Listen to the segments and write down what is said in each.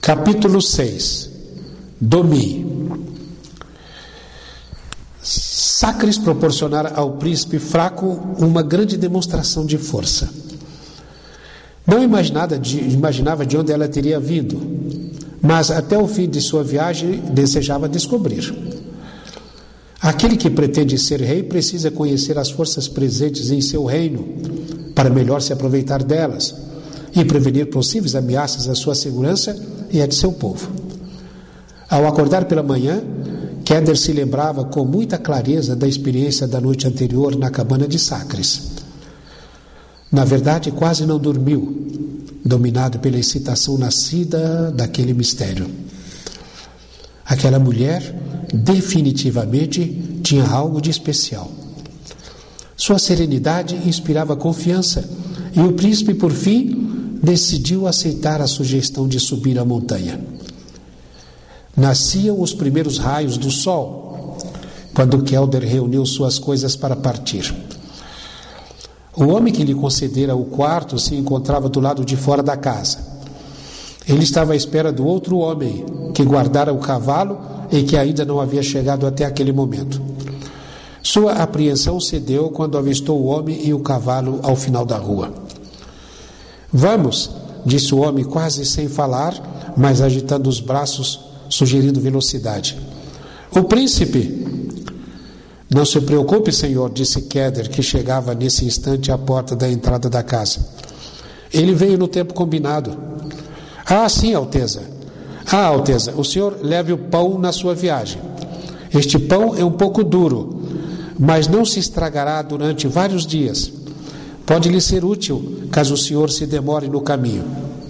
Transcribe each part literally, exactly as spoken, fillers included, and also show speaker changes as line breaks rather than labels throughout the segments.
Capítulo seis. Domi. Sacris proporcionara ao príncipe fraco uma grande demonstração de força. Não imaginava de, imaginava de onde ela teria vindo, mas até o fim de sua viagem desejava descobrir. Aquele que pretende ser rei precisa conhecer as forças presentes em seu reino para melhor se aproveitar delas e prevenir possíveis ameaças à sua segurança e à de seu povo. Ao acordar pela manhã, Keder se lembrava com muita clareza da experiência da noite anterior na cabana de Sacris. Na verdade, quase não dormiu, dominado pela excitação nascida daquele mistério. Aquela mulher definitivamente tinha algo de especial. Sua serenidade inspirava confiança e o príncipe, por fim, decidiu aceitar a sugestão de subir a montanha. Nasciam os primeiros raios do sol, quando Keder reuniu suas coisas para partir. O homem que lhe concedera o quarto se encontrava do lado de fora da casa. Ele estava à espera do outro homem, que guardara o cavalo e que ainda não havia chegado até aquele momento. Sua apreensão cedeu quando avistou o homem e o cavalo ao final da rua. "Vamos", disse o homem quase sem falar, mas agitando os braços, sugerindo velocidade. "O príncipe..." "Não se preocupe, senhor", disse Keder, que chegava nesse instante à porta da entrada da casa. "Ele veio no tempo combinado." "Ah, sim, Alteza." "Ah, Alteza, o senhor leve o pão na sua viagem. Este pão é um pouco duro, mas não se estragará durante vários dias. Pode lhe ser útil, caso o senhor se demore no caminho."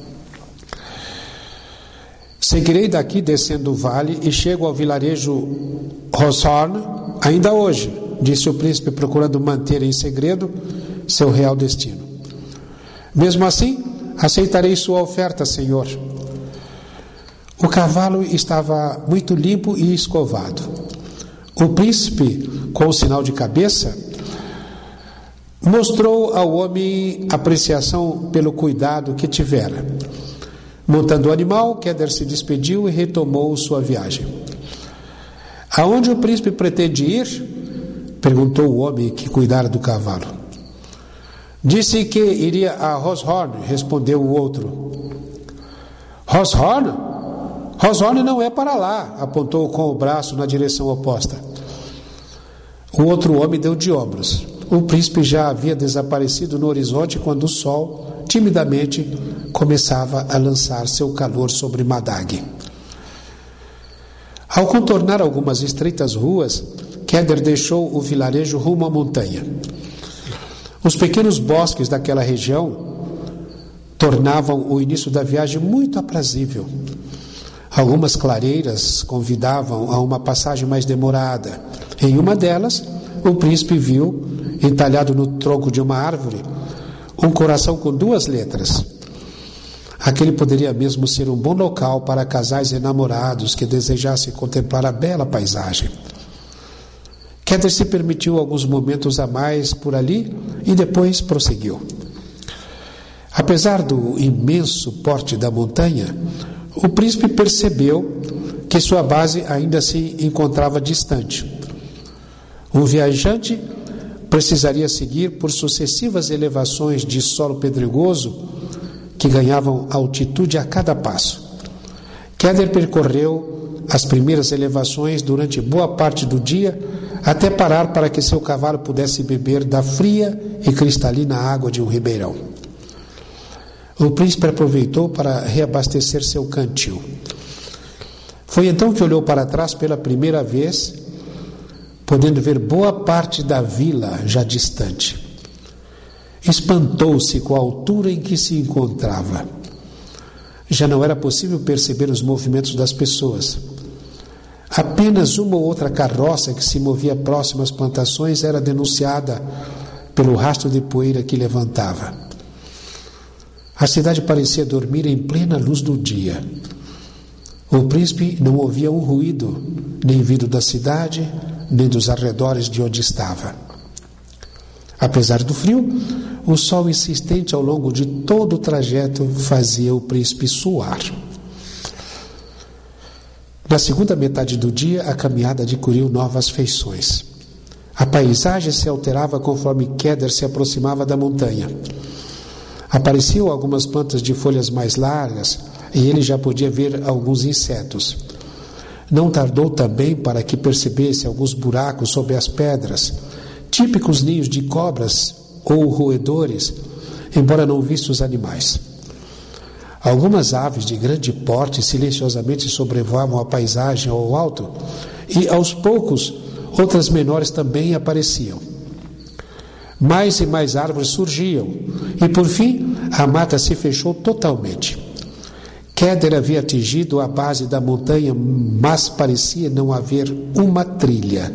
"Seguirei daqui descendo o vale e chego ao vilarejo Roshorn ainda hoje", disse o príncipe, procurando manter em segredo seu real destino. "Mesmo assim, aceitarei sua oferta, senhor." O cavalo estava muito limpo e escovado. O príncipe, com o sinal de cabeça, mostrou ao homem apreciação pelo cuidado que tivera. Montando o animal, Keder se despediu e retomou sua viagem. "Aonde o príncipe pretende ir?" perguntou o homem que cuidara do cavalo. "Disse que iria a Roshorn", respondeu o outro. "Roshorn? Roshorn não é para lá", apontou com o braço na direção oposta. O outro homem deu de ombros. O príncipe já havia desaparecido no horizonte quando o sol, timidamente, começava a lançar seu calor sobre Madag. Ao contornar algumas estreitas ruas, Keder deixou o vilarejo rumo à montanha. Os pequenos bosques daquela região tornavam o início da viagem muito aprazível. Algumas clareiras convidavam a uma passagem mais demorada. Em uma delas, o príncipe viu, entalhado no tronco de uma árvore, um coração com duas letras. Aquele poderia mesmo ser um bom local para casais enamorados que desejassem contemplar a bela paisagem. Keder se permitiu alguns momentos a mais por ali e depois prosseguiu. Apesar do imenso porte da montanha, o príncipe percebeu que sua base ainda se encontrava distante. Um viajante precisaria seguir por sucessivas elevações de solo pedregoso que ganhavam altitude a cada passo. Keder percorreu as primeiras elevações durante boa parte do dia, até parar para que seu cavalo pudesse beber da fria e cristalina água de um ribeirão. O príncipe aproveitou para reabastecer seu cantil. Foi então que olhou para trás pela primeira vez, podendo ver boa parte da vila já distante. Espantou-se com a altura em que se encontrava. Já não era possível perceber os movimentos das pessoas. Apenas uma ou outra carroça que se movia próximo às plantações era denunciada pelo rastro de poeira que levantava. A cidade parecia dormir em plena luz do dia. O príncipe não ouvia um ruído, nem vindo da cidade, nem dos arredores de onde estava. Apesar do frio, o sol insistente ao longo de todo o trajeto fazia o príncipe suar. Na segunda metade do dia, a caminhada adquiriu novas feições. A paisagem se alterava conforme Keder se aproximava da montanha. Apareciam algumas plantas de folhas mais largas e ele já podia ver alguns insetos. Não tardou também para que percebesse alguns buracos sob as pedras, típicos ninhos de cobras ou roedores, embora não visse os animais. Algumas aves de grande porte silenciosamente sobrevoavam a paisagem ao alto e, aos poucos, outras menores também apareciam. Mais e mais árvores surgiam e, por fim, a mata se fechou totalmente. Keder havia atingido a base da montanha, mas parecia não haver uma trilha.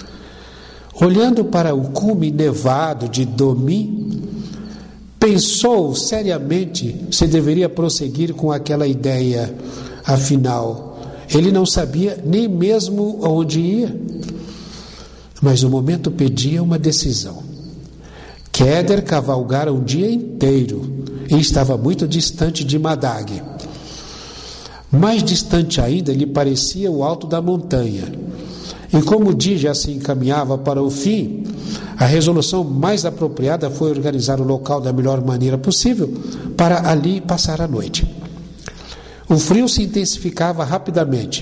Olhando para o cume nevado de Domi, pensou seriamente se deveria prosseguir com aquela ideia. Afinal, ele não sabia nem mesmo onde ia. Mas o momento pedia uma decisão. Keder cavalgara um dia inteiro e estava muito distante de Madag. Mais distante ainda lhe parecia o alto da montanha. E como o dia já se encaminhava para o fim, a resolução mais apropriada foi organizar o local da melhor maneira possível para ali passar a noite. O frio se intensificava rapidamente.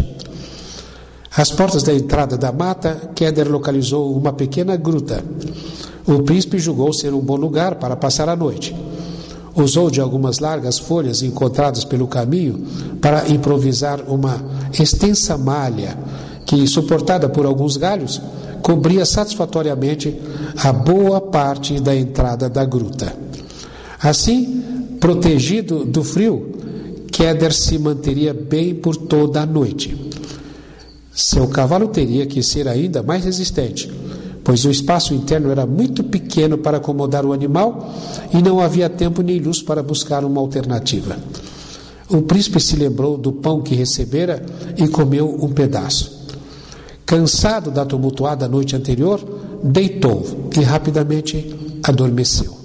Às portas da entrada da mata, Keder localizou uma pequena gruta. O príncipe julgou ser um bom lugar para passar a noite. Usou de algumas largas folhas encontradas pelo caminho para improvisar uma extensa malha que, suportada por alguns galhos, cobria satisfatoriamente a boa parte da entrada da gruta. Assim, protegido do frio, Keder se manteria bem por toda a noite. Seu cavalo teria que ser ainda mais resistente, pois o espaço interno era muito pequeno para acomodar o animal e não havia tempo nem luz para buscar uma alternativa. O príncipe se lembrou do pão que recebera e comeu um pedaço. Cansado da tumultuada noite anterior, deitou e rapidamente adormeceu.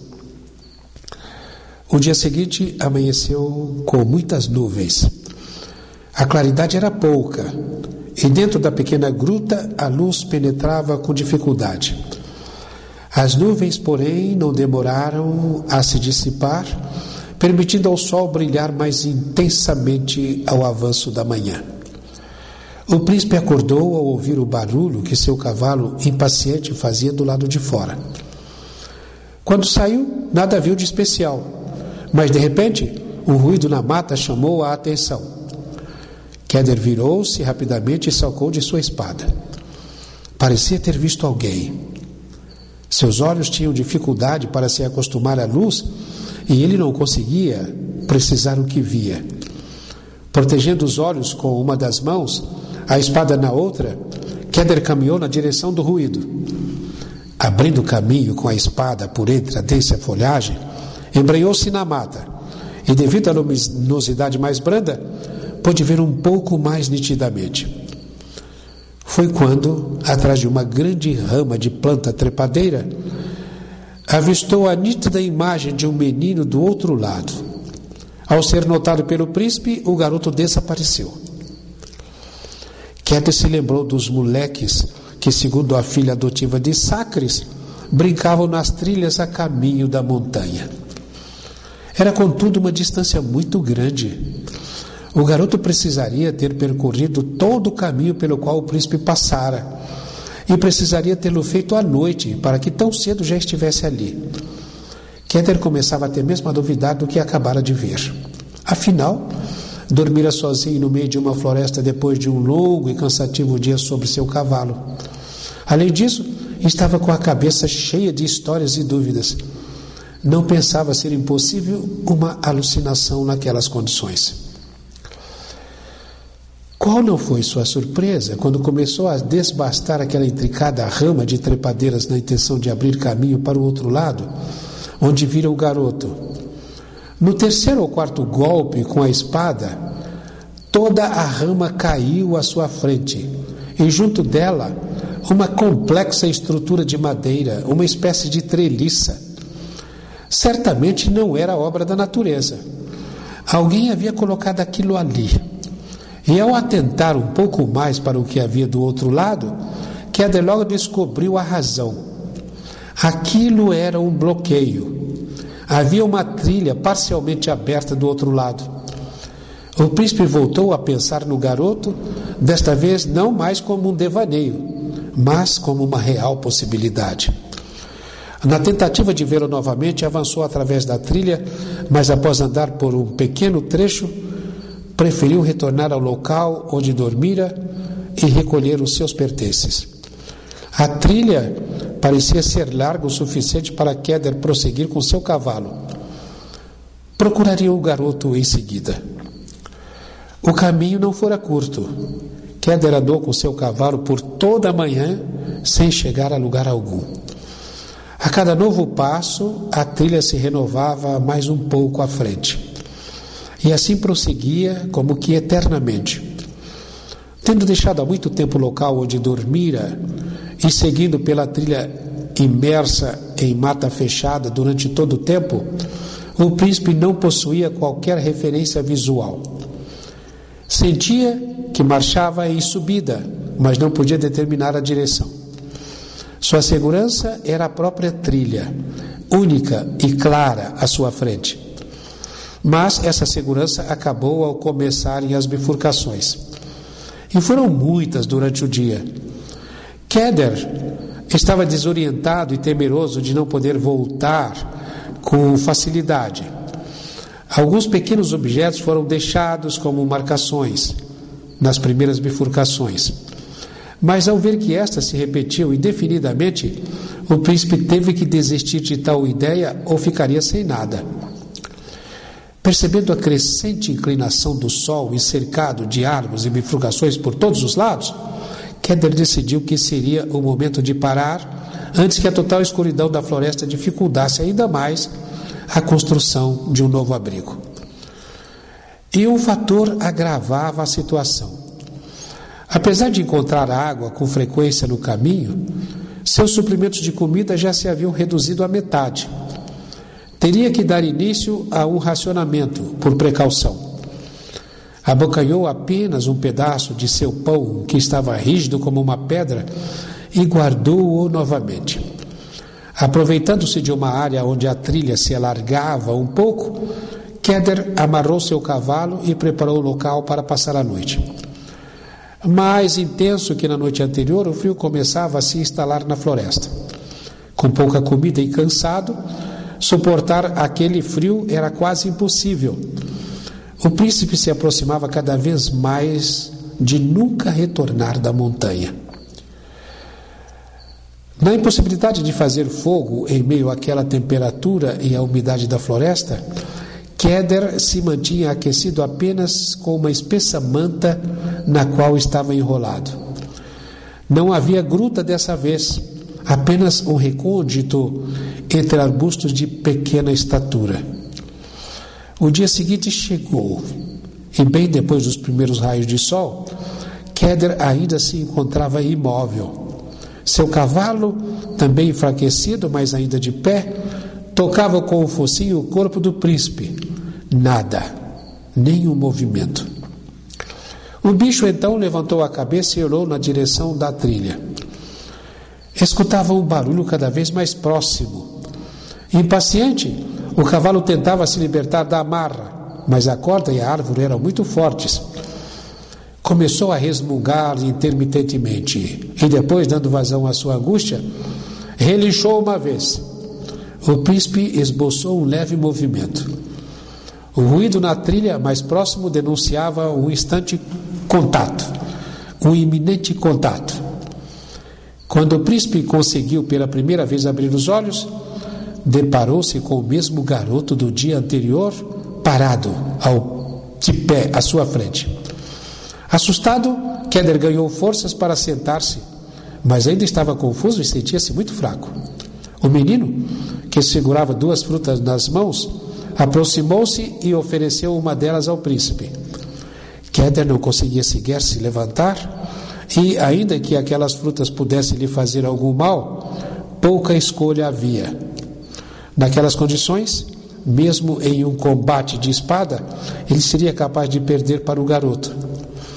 O dia seguinte amanheceu com muitas nuvens. A claridade era pouca e dentro da pequena gruta a luz penetrava com dificuldade. As nuvens, porém, não demoraram a se dissipar, permitindo ao sol brilhar mais intensamente ao avanço da manhã. O príncipe acordou ao ouvir o barulho que seu cavalo impaciente fazia do lado de fora. Quando saiu, nada viu de especial, mas de repente, um ruído na mata chamou a atenção. Keder virou-se rapidamente e sacou de sua espada. Parecia ter visto alguém. Seus olhos tinham dificuldade para se acostumar à luz e ele não conseguia precisar o que via. Protegendo os olhos com uma das mãos, a espada na outra, Keder caminhou na direção do ruído. Abrindo caminho com a espada por entre a densa folhagem, embrenhou-se na mata e, devido à luminosidade mais branda, pôde ver um pouco mais nitidamente. Foi quando, atrás de uma grande rama de planta trepadeira, avistou a nítida imagem de um menino do outro lado. Ao ser notado pelo príncipe, o garoto desapareceu. Keder se lembrou dos moleques que, segundo a filha adotiva de Sacres, brincavam nas trilhas a caminho da montanha. Era, contudo, uma distância muito grande. O garoto precisaria ter percorrido todo o caminho pelo qual o príncipe passara e precisaria tê-lo feito à noite para que tão cedo já estivesse ali. Keder começava até mesmo a duvidar do que acabara de ver. Afinal, dormira sozinho no meio de uma floresta depois de um longo e cansativo dia sobre seu cavalo. Além disso, estava com a cabeça cheia de histórias e dúvidas. Não pensava ser impossível uma alucinação naquelas condições. Qual não foi sua surpresa quando começou a desbastar aquela intricada rama de trepadeiras na intenção de abrir caminho para o outro lado, onde vira o garoto. No terceiro ou quarto golpe com a espada, toda a rama caiu à sua frente e junto dela uma complexa estrutura de madeira, uma espécie de treliça. Certamente não era obra da natureza. Alguém havia colocado aquilo ali. E ao atentar um pouco mais para o que havia do outro lado, Keder logo descobriu a razão. Aquilo era um bloqueio. Havia uma trilha parcialmente aberta do outro lado. O príncipe voltou a pensar no garoto, desta vez não mais como um devaneio, mas como uma real possibilidade. Na tentativa de vê-lo novamente, avançou através da trilha, mas após andar por um pequeno trecho, preferiu retornar ao local onde dormira e recolher os seus pertences. A trilha parecia ser larga o suficiente para Keder prosseguir com seu cavalo. Procuraria o garoto em seguida. O caminho não fora curto. Keder andou com seu cavalo por toda a manhã, sem chegar a lugar algum. A cada novo passo, a trilha se renovava mais um pouco à frente. E assim prosseguia, como que eternamente. Tendo deixado há muito tempo o local onde dormira e seguindo pela trilha imersa em mata fechada durante todo o tempo, o príncipe não possuía qualquer referência visual. Sentia que marchava em subida, mas não podia determinar a direção. Sua segurança era a própria trilha, única e clara à sua frente. Mas essa segurança acabou ao começarem as bifurcações. E foram muitas durante o dia. Keder estava desorientado e temeroso de não poder voltar com facilidade. Alguns pequenos objetos foram deixados como marcações nas primeiras bifurcações. Mas ao ver que estas se repetiam indefinidamente, o príncipe teve que desistir de tal ideia ou ficaria sem nada. Percebendo a crescente inclinação do sol e cercado de árvores e bifurcações por todos os lados, Keder decidiu que seria o momento de parar antes que a total escuridão da floresta dificultasse ainda mais a construção de um novo abrigo. E um fator agravava a situação. Apesar de encontrar água com frequência no caminho, seus suprimentos de comida já se haviam reduzido à metade. Teria que dar início a um racionamento, por precaução. Abocanhou apenas um pedaço de seu pão, que estava rígido como uma pedra, e guardou-o novamente. Aproveitando-se de uma área onde a trilha se alargava um pouco, Keder amarrou seu cavalo e preparou o local para passar a noite. Mais intenso que na noite anterior, o frio começava a se instalar na floresta. Com pouca comida e cansado, suportar aquele frio era quase impossível. O príncipe se aproximava cada vez mais de nunca retornar da montanha. Na impossibilidade de fazer fogo em meio àquela temperatura e à umidade da floresta, Keder se mantinha aquecido apenas com uma espessa manta na qual estava enrolado. Não havia gruta dessa vez, apenas um recôndito entre arbustos de pequena estatura. O dia seguinte chegou, e bem depois dos primeiros raios de sol, Keder ainda se encontrava imóvel. Seu cavalo, também enfraquecido, mas ainda de pé, tocava com o focinho o corpo do príncipe. Nada, nenhum movimento. O bicho então levantou a cabeça e olhou na direção da trilha. Escutava um barulho cada vez mais próximo. Impaciente, o cavalo tentava se libertar da amarra, mas a corda e a árvore eram muito fortes. Começou a resmungar intermitentemente e depois, dando vazão à sua angústia, relinchou uma vez. O príncipe esboçou um leve movimento. O ruído na trilha mais próximo denunciava um instante contato, um iminente contato. Quando o príncipe conseguiu pela primeira vez abrir os olhos, deparou-se com o mesmo garoto do dia anterior, parado, ao, de pé, à sua frente. Assustado, Keder ganhou forças para sentar-se, mas ainda estava confuso e sentia-se muito fraco. O menino, que segurava duas frutas nas mãos, aproximou-se e ofereceu uma delas ao príncipe. Keder não conseguia sequer se levantar e, ainda que aquelas frutas pudessem lhe fazer algum mal, pouca escolha havia. Naquelas condições, mesmo em um combate de espada, ele seria capaz de perder para o garoto.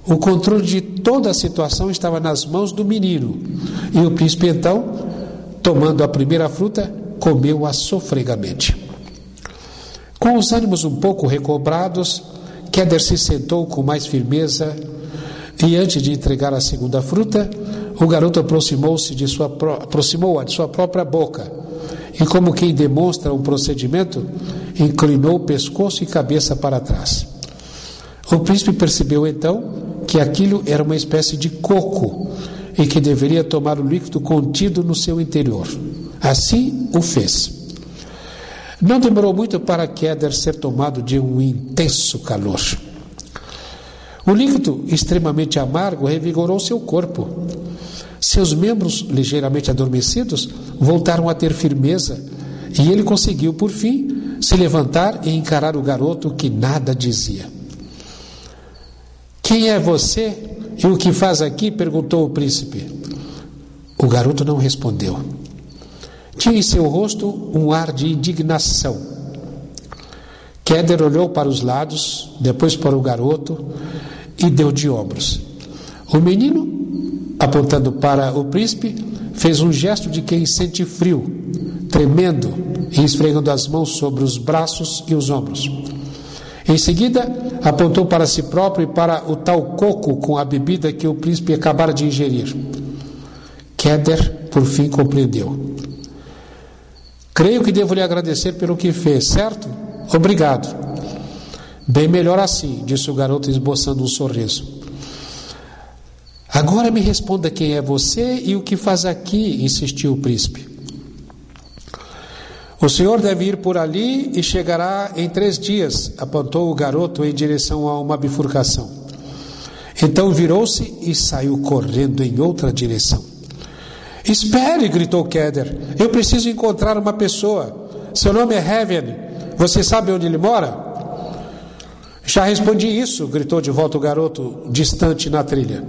O controle de toda a situação estava nas mãos do menino. E o príncipe, então, tomando a primeira fruta, comeu-a sofregamente. Com os ânimos um pouco recobrados, Quéder se sentou com mais firmeza e, antes de entregar a segunda fruta, o garoto aproximou-se de sua, aproximou-a de sua própria boca e, como quem demonstra um procedimento, inclinou o pescoço e cabeça para trás. O príncipe percebeu então que aquilo era uma espécie de coco e que deveria tomar o líquido contido no seu interior. Assim o fez. Não demorou muito para Quéder ser tomado de um intenso calor. O líquido extremamente amargo revigorou seu corpo. Seus membros, ligeiramente adormecidos, voltaram a ter firmeza e ele conseguiu, por fim, se levantar e encarar o garoto que nada dizia. Quem é você e o que faz aqui? Perguntou o príncipe. O garoto não respondeu. Tinha em seu rosto um ar de indignação. Quéder olhou para os lados, depois para o garoto e deu de ombros. O menino, apontando para o príncipe, fez um gesto de quem sente frio, tremendo e esfregando as mãos sobre os braços e os ombros. Em seguida, apontou para si próprio e para o tal coco com a bebida que o príncipe acabara de ingerir. Quéder, por fim, compreendeu. Creio que devo lhe agradecer pelo que fez, certo? Obrigado. Bem melhor assim, disse o garoto esboçando um sorriso. Agora me responda quem é você e o que faz aqui, insistiu o príncipe. O senhor deve ir por ali e chegará em três dias, apontou o garoto em direção a uma bifurcação. Então virou-se e saiu correndo em outra direção. Espere, gritou Quéder, eu preciso encontrar uma pessoa. Seu nome é Heaven, você sabe onde ele mora? Já respondi isso, gritou de volta o garoto, distante na trilha.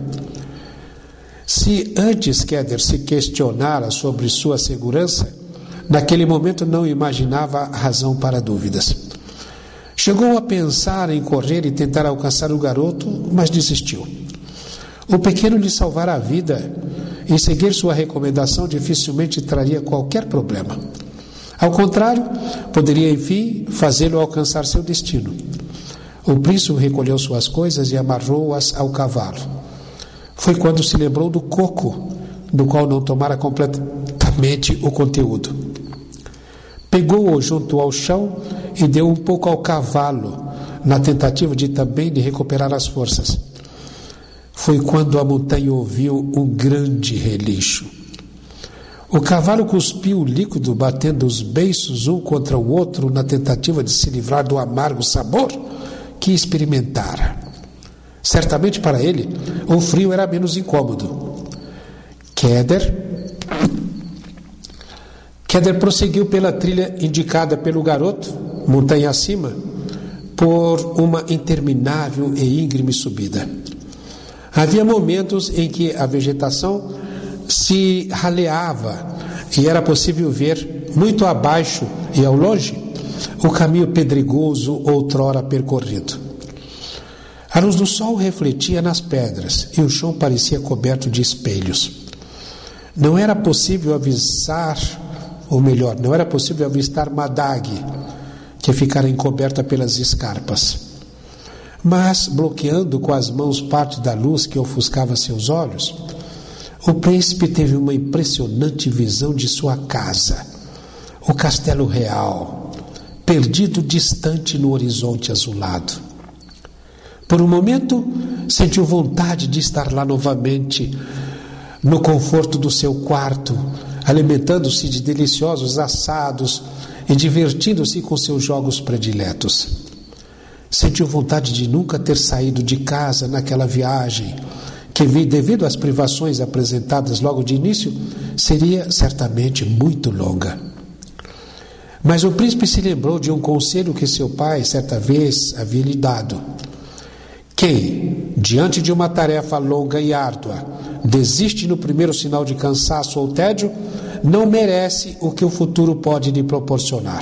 Se antes Quéder se questionara sobre sua segurança, naquele momento não imaginava razão para dúvidas. Chegou a pensar em correr e tentar alcançar o garoto, mas desistiu. O pequeno lhe salvara a vida e seguir sua recomendação dificilmente traria qualquer problema. Ao contrário, poderia, enfim, fazê-lo alcançar seu destino. O príncipe recolheu suas coisas e amarrou-as ao cavalo. Foi quando se lembrou do coco, do qual não tomara completamente o conteúdo. Pegou-o junto ao chão e deu um pouco ao cavalo, na tentativa de também de recuperar as forças. Foi quando a montanha ouviu um grande relincho. O cavalo cuspiu o líquido, batendo os beiços um contra o outro na tentativa de se livrar do amargo sabor que experimentara. Certamente para ele, o frio era menos incômodo. Quéder Quéder prosseguiu pela trilha indicada pelo garoto, montanha acima, por uma interminável e íngreme subida. Havia momentos em que a vegetação se raleava e era possível ver, muito abaixo e ao longe, o caminho pedregoso outrora percorrido. A luz do sol refletia nas pedras e o chão parecia coberto de espelhos. Não era possível avistar, ou melhor, não era possível avistar Madag, que ficara encoberta pelas escarpas. Mas, bloqueando com as mãos parte da luz que ofuscava seus olhos, o príncipe teve uma impressionante visão de sua casa, o castelo real, perdido distante no horizonte azulado. Por um momento, sentiu vontade de estar lá novamente, no conforto do seu quarto, alimentando-se de deliciosos assados e divertindo-se com seus jogos prediletos. Sentiu vontade de nunca ter saído de casa naquela viagem, que, devido às privações apresentadas logo de início, seria certamente muito longa. Mas o príncipe se lembrou de um conselho que seu pai, certa vez, havia lhe dado. Quem, diante de uma tarefa longa e árdua, desiste no primeiro sinal de cansaço ou tédio, não merece o que o futuro pode lhe proporcionar.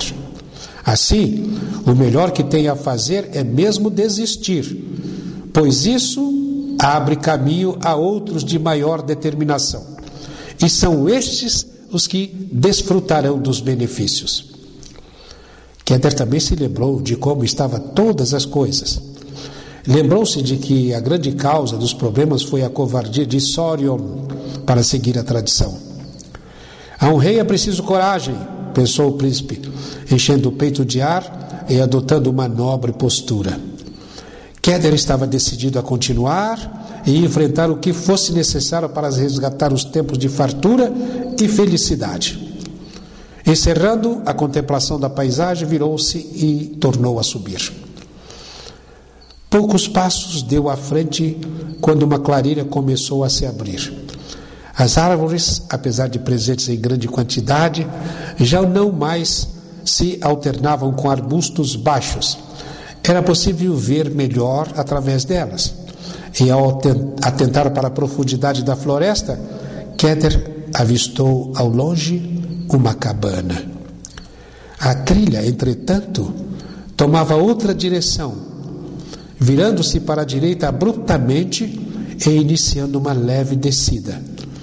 Assim, o melhor que tem a fazer é mesmo desistir, pois isso abre caminho a outros de maior determinação. E são estes os que desfrutarão dos benefícios. Keter também se lembrou de como estavam todas as coisas. Lembrou-se de que a grande causa dos problemas foi a covardia de Sorion para seguir a tradição. A um rei é preciso coragem, pensou o príncipe, enchendo o peito de ar e adotando uma nobre postura. Keter estava decidido a continuar e enfrentar o que fosse necessário para resgatar os tempos de fartura e felicidade. Encerrando a contemplação da paisagem, virou-se e tornou a subir. Poucos passos deu à frente quando uma clareira começou a se abrir. As árvores, apesar de presentes em grande quantidade, já não mais se alternavam com arbustos baixos. Era possível ver melhor através delas. E ao atentar para a profundidade da floresta, Keter avistou ao longe uma cabana. A trilha, entretanto, tomava outra direção, virando-se para a direita abruptamente e iniciando uma leve descida.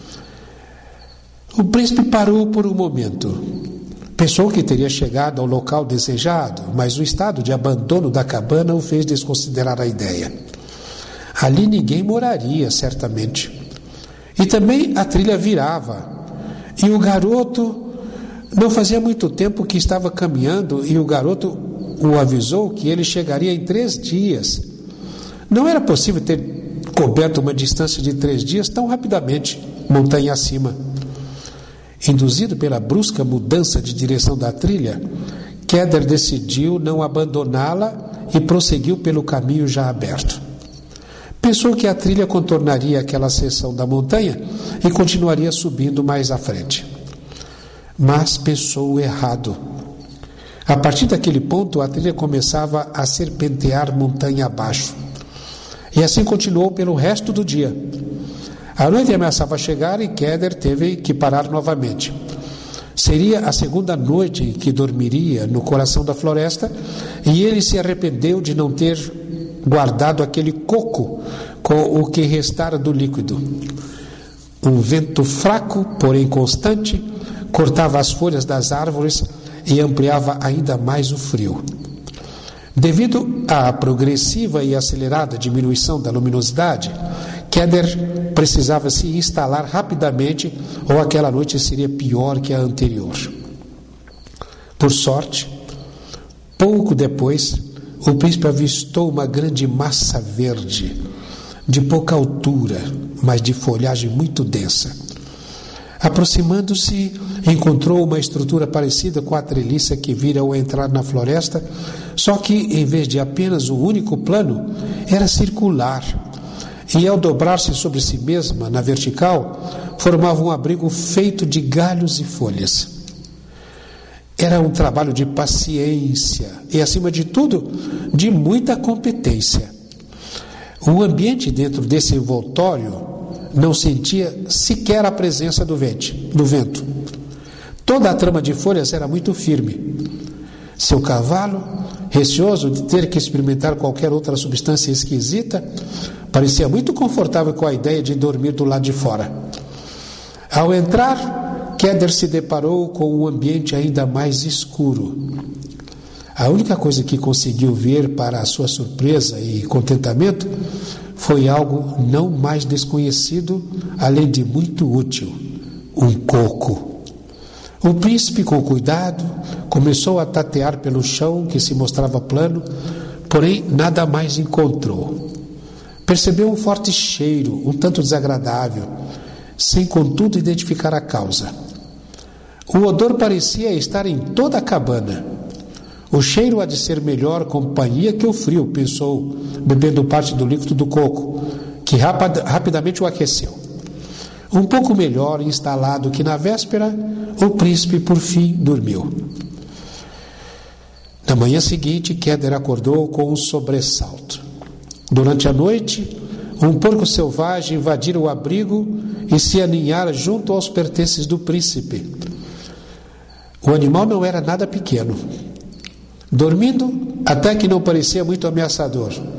O príncipe parou por um momento. Pensou que teria chegado ao local desejado, mas o estado de abandono da cabana o fez desconsiderar a ideia. Ali ninguém moraria, certamente. E também a trilha virava. E o garoto... Não fazia muito tempo que estava caminhando e o garoto o avisou que ele chegaria em três dias. Não era possível ter coberto uma distância de três dias tão rapidamente, montanha acima. Induzido pela brusca mudança de direção da trilha, Keter decidiu não abandoná-la e prosseguiu pelo caminho já aberto. Pensou que a trilha contornaria aquela seção da montanha e continuaria subindo mais à frente. Mas pensou errado. A partir daquele ponto, a trilha começava a serpentear montanha abaixo. E assim continuou pelo resto do dia. A noite ameaçava chegar e Keter teve que parar novamente. Seria a segunda noite em que dormiria no coração da floresta e ele se arrependeu de não ter guardado aquele coco com o que restara do líquido. Um vento fraco, porém constante, cortava as folhas das árvores e ampliava ainda mais o frio. Devido à progressiva e acelerada diminuição da luminosidade, Keter precisava se instalar rapidamente ou aquela noite seria pior que a anterior. Por sorte, pouco depois, o príncipe avistou uma grande massa verde, de pouca altura, mas de folhagem muito densa. Aproximando-se, encontrou uma estrutura parecida com a treliça que vira ao entrar na floresta, só que, em vez de apenas um único plano, era circular. E, ao dobrar-se sobre si mesma, na vertical, formava um abrigo feito de galhos e folhas. Era um trabalho de paciência e, acima de tudo, de muita competência. O ambiente dentro desse envoltório não sentia sequer a presença do vento, do vento. Toda a trama de folhas era muito firme. Seu cavalo, receoso de ter que experimentar qualquer outra substância esquisita, parecia muito confortável com a ideia de dormir do lado de fora. Ao entrar, Keter se deparou com um ambiente ainda mais escuro. A única coisa que conseguiu ver, para a sua surpresa e contentamento, foi algo não mais desconhecido, além de muito útil: um coco. O príncipe, com cuidado, começou a tatear pelo chão que se mostrava plano, porém nada mais encontrou. Percebeu um forte cheiro, um tanto desagradável, sem contudo identificar a causa. O odor parecia estar em toda a cabana. O cheiro há de ser melhor companhia que o frio, pensou, bebendo parte do líquido do coco, que rapid, rapidamente o aqueceu. Um pouco melhor instalado que na véspera, o príncipe por fim dormiu. Na manhã seguinte, Keter acordou com um sobressalto. Durante a noite, um porco selvagem invadira o abrigo e se aninhara junto aos pertences do príncipe. O animal não era nada pequeno. Dormindo, até que não parecia muito ameaçador,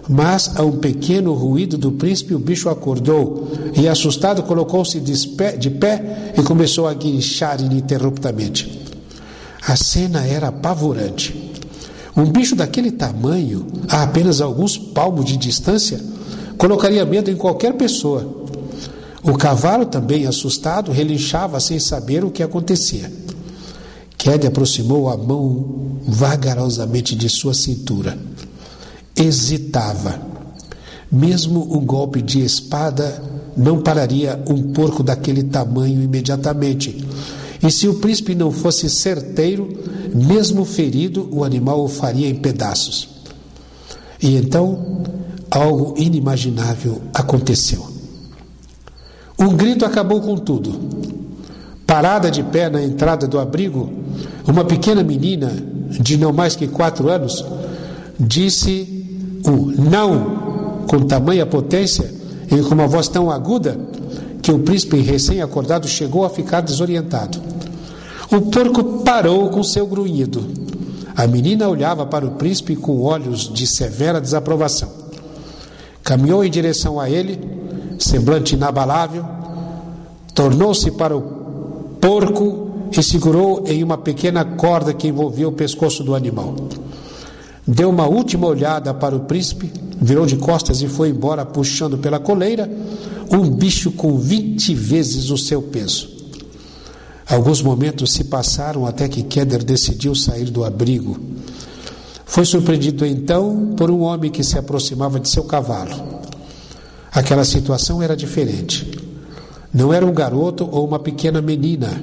Mas a um pequeno ruído do príncipe o bicho acordou e, assustado, colocou-se de pé e começou a guinchar ininterruptamente. A cena era apavorante. Um bicho daquele tamanho, a apenas alguns palmos de distância, colocaria medo em qualquer pessoa. O cavalo, também assustado, relinchava sem saber o que acontecia. Keddy aproximou a mão vagarosamente de sua cintura. Hesitava. Mesmo um golpe de espada não pararia um porco daquele tamanho imediatamente. E se o príncipe não fosse certeiro, mesmo ferido, o animal o faria em pedaços. E então, algo inimaginável aconteceu. Um grito acabou com tudo. Parada de pé na entrada do abrigo, uma pequena menina, de não mais que quatro anos, disse o não com tamanha potência e com uma voz tão aguda que o príncipe recém-acordado chegou a ficar desorientado. O porco parou com seu grunhido. A menina olhava para o príncipe com olhos de severa desaprovação. Caminhou em direção a ele, semblante inabalável, tornou-se para o porco e segurou em uma pequena corda que envolvia o pescoço do animal. Deu uma última olhada para o príncipe, virou de costas e foi embora puxando pela coleira um bicho com vinte vezes o seu peso. Alguns momentos se passaram até que Keddy decidiu sair do abrigo. Foi surpreendido então por um homem que se aproximava de seu cavalo. Aquela situação era diferente. Não era um garoto ou uma pequena menina,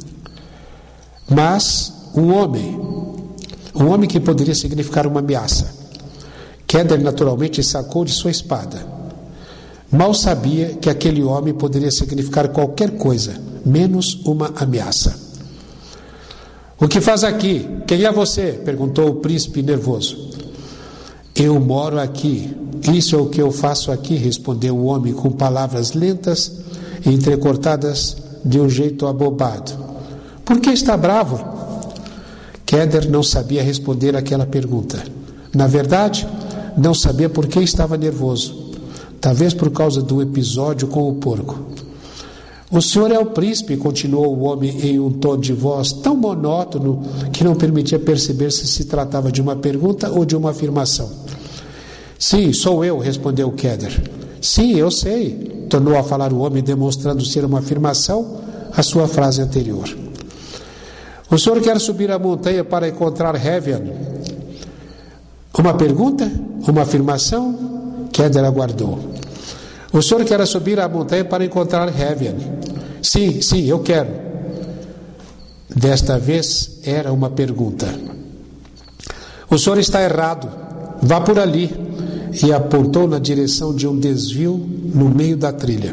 mas um homem. Um homem que poderia significar uma ameaça. Keddy naturalmente sacou de sua espada. Mal sabia que aquele homem poderia significar qualquer coisa, menos uma ameaça. O que faz aqui? Quem é você? Perguntou o príncipe nervoso. Eu moro aqui. Isso é o que eu faço aqui, respondeu o homem com palavras lentas e entrecortadas de um jeito abobado. Por que está bravo? Keddy não sabia responder àquela pergunta. Na verdade, não sabia por que estava nervoso. Talvez por causa do episódio com o porco. O senhor é o príncipe, continuou o homem em um tom de voz tão monótono que não permitia perceber se se tratava de uma pergunta ou de uma afirmação. Sim, sou eu, respondeu Keddy. Sim, eu sei, tornou a falar o homem, demonstrando ser uma afirmação à sua frase anterior. O senhor quer subir a montanha para encontrar Heaven? Uma pergunta? Uma afirmação? Keddy aguardou. O senhor quer subir a montanha para encontrar Heaven? Sim, sim, eu quero. Desta vez era uma pergunta. O senhor está errado. Vá por ali. E apontou na direção de um desvio no meio da trilha.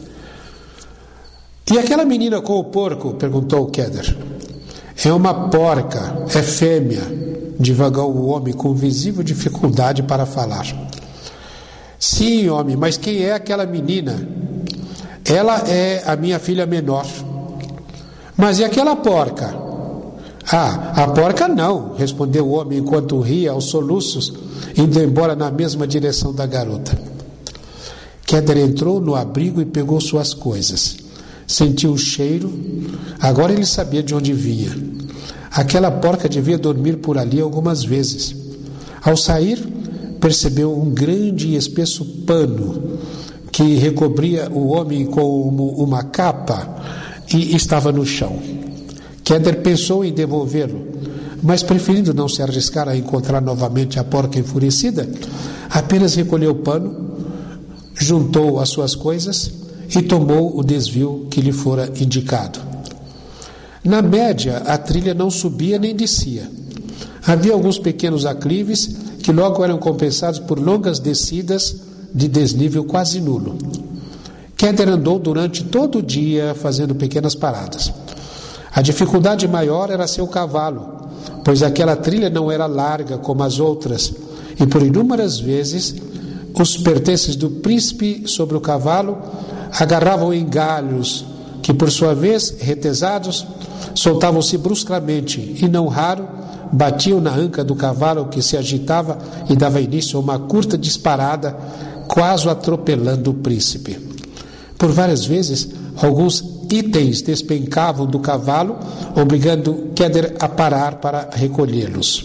E aquela menina com o porco? Perguntou Keddy. É uma porca, é fêmea, divagou o homem com visível dificuldade para falar. Sim, homem, mas quem é aquela menina? Ela é a minha filha menor. Mas e aquela porca? Ah, a porca não, respondeu o homem enquanto ria aos soluços, indo embora na mesma direção da garota. Keddy entrou no abrigo e pegou suas coisas. Sentiu o cheiro, agora ele sabia de onde vinha. Aquela porca devia dormir por ali algumas vezes. Ao sair, percebeu um grande e espesso pano que recobria o homem como uma capa e estava no chão. Keddy pensou em devolvê-lo, mas preferindo não se arriscar a encontrar novamente a porca enfurecida, apenas recolheu o pano, juntou as suas coisas e tomou o desvio que lhe fora indicado. Na média, a trilha não subia nem descia. Havia alguns pequenos aclives que logo eram compensados por longas descidas de desnível quase nulo. Keddy andou durante todo o dia fazendo pequenas paradas. A dificuldade maior era seu cavalo, pois aquela trilha não era larga como as outras, e por inúmeras vezes os pertences do príncipe sobre o cavalo agarravam em galhos que, por sua vez, retesados, soltavam-se bruscamente e, não raro, batiam na anca do cavalo, que se agitava e dava início a uma curta disparada, quase atropelando o príncipe. Por várias vezes, alguns itens despencavam do cavalo, obrigando Keder a parar para recolhê-los.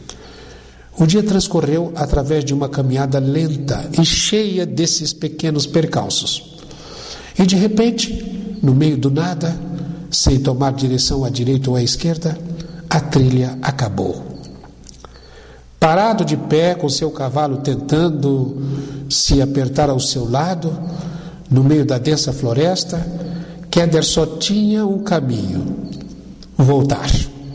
O dia transcorreu através de uma caminhada lenta e cheia desses pequenos percalços. E de repente, no meio do nada, sem tomar direção à direita ou à esquerda, a trilha acabou. Parado de pé, com seu cavalo tentando se apertar ao seu lado, no meio da densa floresta, Keder só tinha um caminho: voltar.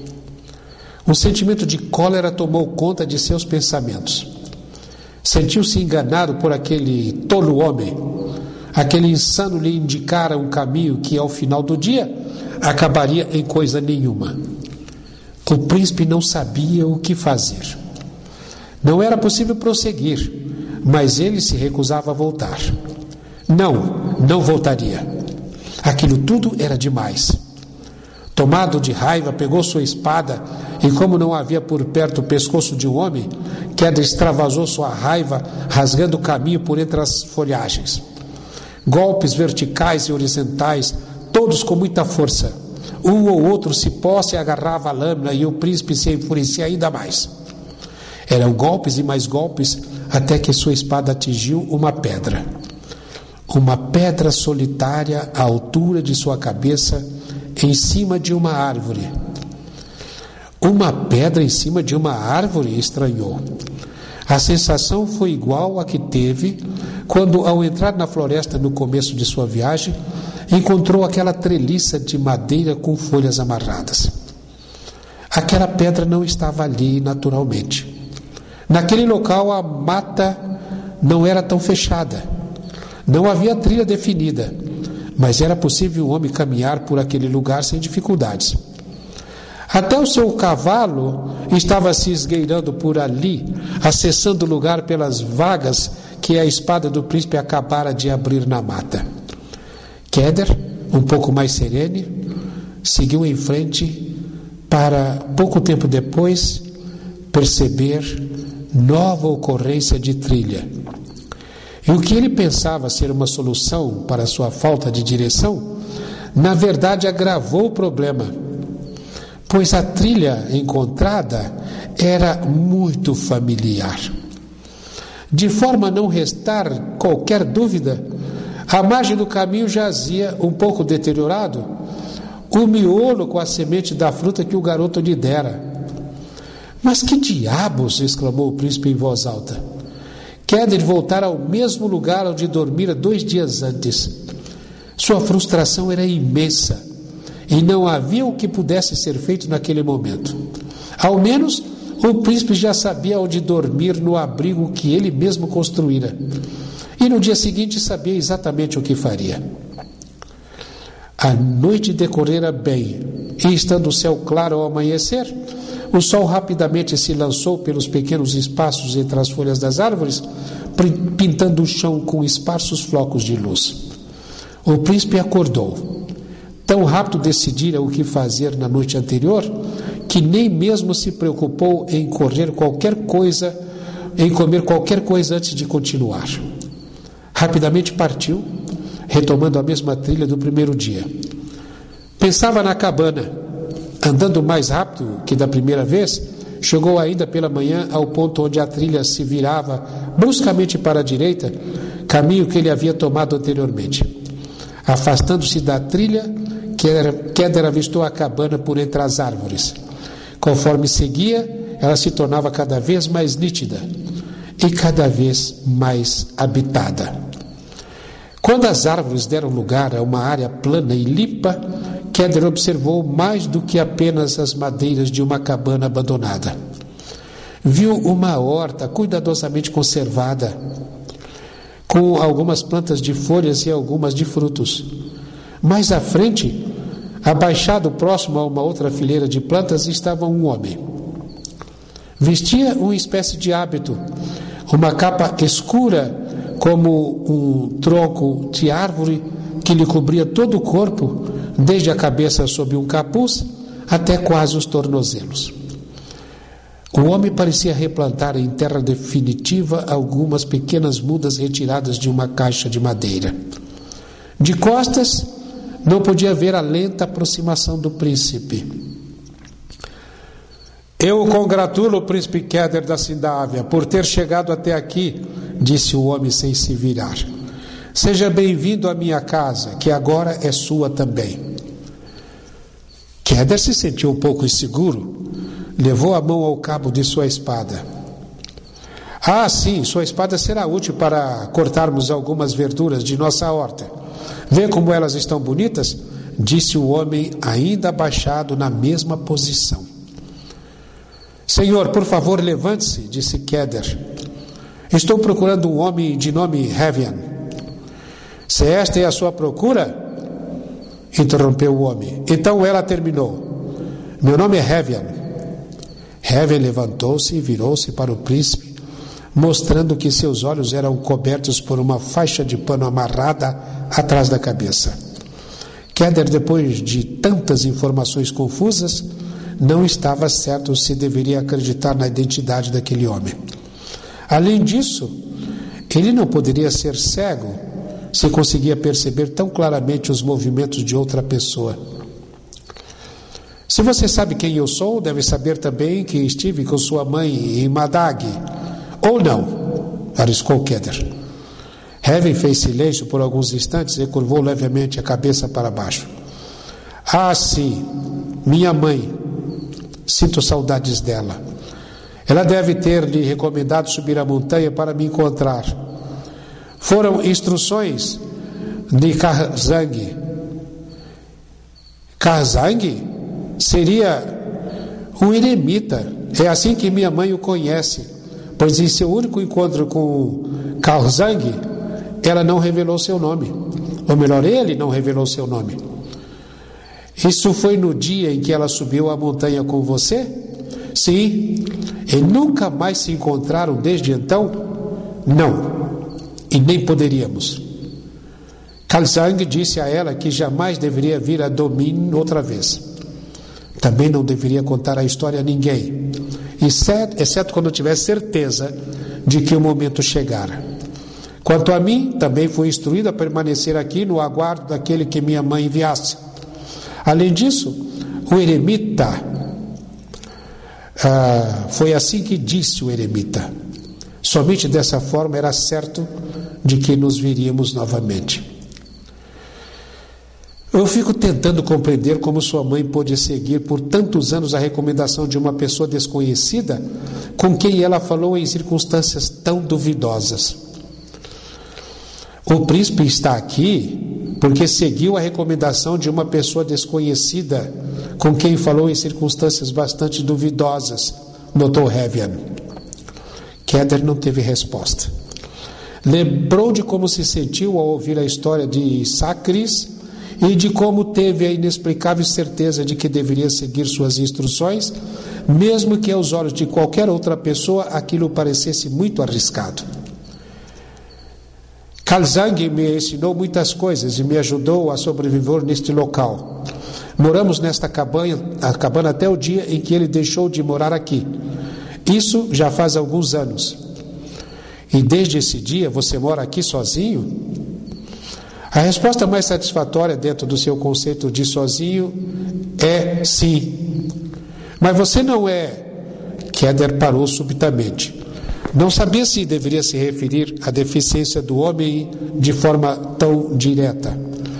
Um sentimento de cólera tomou conta de seus pensamentos. Sentiu-se enganado por aquele tolo homem. Aquele insano lhe indicara um caminho que, ao final do dia, acabaria em coisa nenhuma. O príncipe não sabia o que fazer. Não era possível prosseguir, mas ele se recusava a voltar. Não, não voltaria. Aquilo tudo era demais. Tomado de raiva, pegou sua espada e, como não havia por perto o pescoço de um homem, Keder extravasou sua raiva, rasgando o caminho por entre as folhagens. Golpes verticais e horizontais, todos com muita força. Um ou outro cipó se agarrava à lâmina e o príncipe se enfurecia ainda mais. Eram golpes e mais golpes, até que sua espada atingiu uma pedra. Uma pedra solitária à altura de sua cabeça, em cima de uma árvore. Uma pedra em cima de uma árvore? Estranhou. A sensação foi igual à que teve quando, ao entrar na floresta no começo de sua viagem, encontrou aquela treliça de madeira com folhas amarradas. Aquela pedra não estava ali naturalmente. Naquele local a mata não era tão fechada. Não havia trilha definida, mas era possível o homem caminhar por aquele lugar sem dificuldades. Até o seu cavalo estava se esgueirando por ali, acessando o lugar pelas vagas que a espada do príncipe acabara de abrir na mata. Keder, um pouco mais sereno, seguiu em frente para, pouco tempo depois, perceber nova ocorrência de trilha. E o que ele pensava ser uma solução para sua falta de direção, na verdade agravou o problema, pois a trilha encontrada era muito familiar. De forma a não restar qualquer dúvida, à margem do caminho jazia, um pouco deteriorado, o miolo com a semente da fruta que o garoto lhe dera. Mas que diabos! Exclamou o príncipe em voz alta. Keder voltara ao mesmo lugar onde dormira dois dias antes. Sua frustração era imensa e não havia o que pudesse ser feito naquele momento. Ao menos o príncipe já sabia onde dormir no abrigo que ele mesmo construíra. E no dia seguinte sabia exatamente o que faria. A noite decorrera bem, e estando o céu claro ao amanhecer, o sol rapidamente se lançou pelos pequenos espaços entre as folhas das árvores, pintando o chão com esparsos flocos de luz. O príncipe acordou. Tão rápido decidira o que fazer na noite anterior, que nem mesmo se preocupou em correr qualquer coisa, em comer qualquer coisa antes de continuar. Rapidamente partiu, retomando a mesma trilha do primeiro dia. Pensava na cabana. Andando mais rápido que da primeira vez, chegou ainda pela manhã ao ponto onde a trilha se virava bruscamente para a direita, caminho que ele havia tomado anteriormente. Afastando-se da trilha, Keder avistou a cabana por entre as árvores. Conforme seguia, ela se tornava cada vez mais nítida e cada vez mais habitada. Quando as árvores deram lugar a uma área plana e limpa, Keder observou mais do que apenas as madeiras de uma cabana abandonada. Viu uma horta cuidadosamente conservada, com algumas plantas de folhas e algumas de frutos. Mais à frente, abaixado próximo a uma outra fileira de plantas, estava um homem. Vestia uma espécie de hábito, uma capa escura como um tronco de árvore que lhe cobria todo o corpo, desde a cabeça sob um capuz até quase os tornozelos. O homem parecia replantar em terra definitiva algumas pequenas mudas retiradas de uma caixa de madeira. De costas, não podia ver a lenta aproximação do príncipe. Eu o congratulo, príncipe Keder da Sindávia, por ter chegado até aqui, disse o homem sem se virar. Seja bem-vindo à minha casa, que agora é sua também. Keder se sentiu um pouco inseguro, levou a mão ao cabo de sua espada. Ah, sim, sua espada será útil para cortarmos algumas verduras de nossa horta. Vê como elas estão bonitas? Disse o homem, ainda abaixado na mesma posição. Senhor, por favor, levante-se, disse Keder. Estou procurando um homem de nome Hevian. Se esta é a sua procura, interrompeu o homem. Então ela terminou. Meu nome é Hevian. Hevian levantou-se e virou-se para o príncipe, mostrando que seus olhos eram cobertos por uma faixa de pano amarrada atrás da cabeça. Keder, depois de tantas informações confusas, não estava certo se deveria acreditar na identidade daquele homem. Além disso, ele não poderia ser cego se conseguia perceber tão claramente os movimentos de outra pessoa. Se você sabe quem eu sou, deve saber também que estive com sua mãe em Madag. Ou não? Arriscou Keder. Heaven fez silêncio por alguns instantes e curvou levemente a cabeça para baixo. Ah, sim, minha mãe. Sinto saudades dela. Ela deve ter lhe recomendado subir a montanha para me encontrar. Foram instruções de Karzang. Karzang seria um eremita. É assim que minha mãe o conhece, pois em seu único encontro com Karzang, ela não revelou seu nome. Ou melhor, ele não revelou seu nome. Isso foi no dia em que ela subiu a montanha com você? Sim. E nunca mais se encontraram desde então? Não. E nem poderíamos. Karzang disse a ela que jamais deveria vir a Domin outra vez. Também não deveria contar a história a ninguém, exceto, exceto quando tivesse certeza de que o momento chegara. Quanto a mim, também fui instruído a permanecer aqui no aguardo daquele que minha mãe enviasse. Além disso, o eremita, ah, foi assim que disse o eremita. Somente dessa forma era certo de que nos viríamos novamente. Eu fico tentando compreender como sua mãe pôde seguir por tantos anos a recomendação de uma pessoa desconhecida com quem ela falou em circunstâncias tão duvidosas. O príncipe está aqui porque seguiu a recomendação de uma pessoa desconhecida com quem falou em circunstâncias bastante duvidosas, notou Hevian. Keder não teve resposta. Lembrou de como se sentiu ao ouvir a história de Sakris e de como teve a inexplicável certeza de que deveria seguir suas instruções, mesmo que aos olhos de qualquer outra pessoa aquilo parecesse muito arriscado. Karzang me ensinou muitas coisas e me ajudou a sobreviver neste local. Moramos nesta cabana, a cabana até o dia em que ele deixou de morar aqui. Isso já faz alguns anos. E desde esse dia você mora aqui sozinho? A resposta mais satisfatória dentro do seu conceito de sozinho é sim. Mas você não é... Keder parou subitamente. Não sabia se deveria se referir à deficiência do homem de forma tão direta.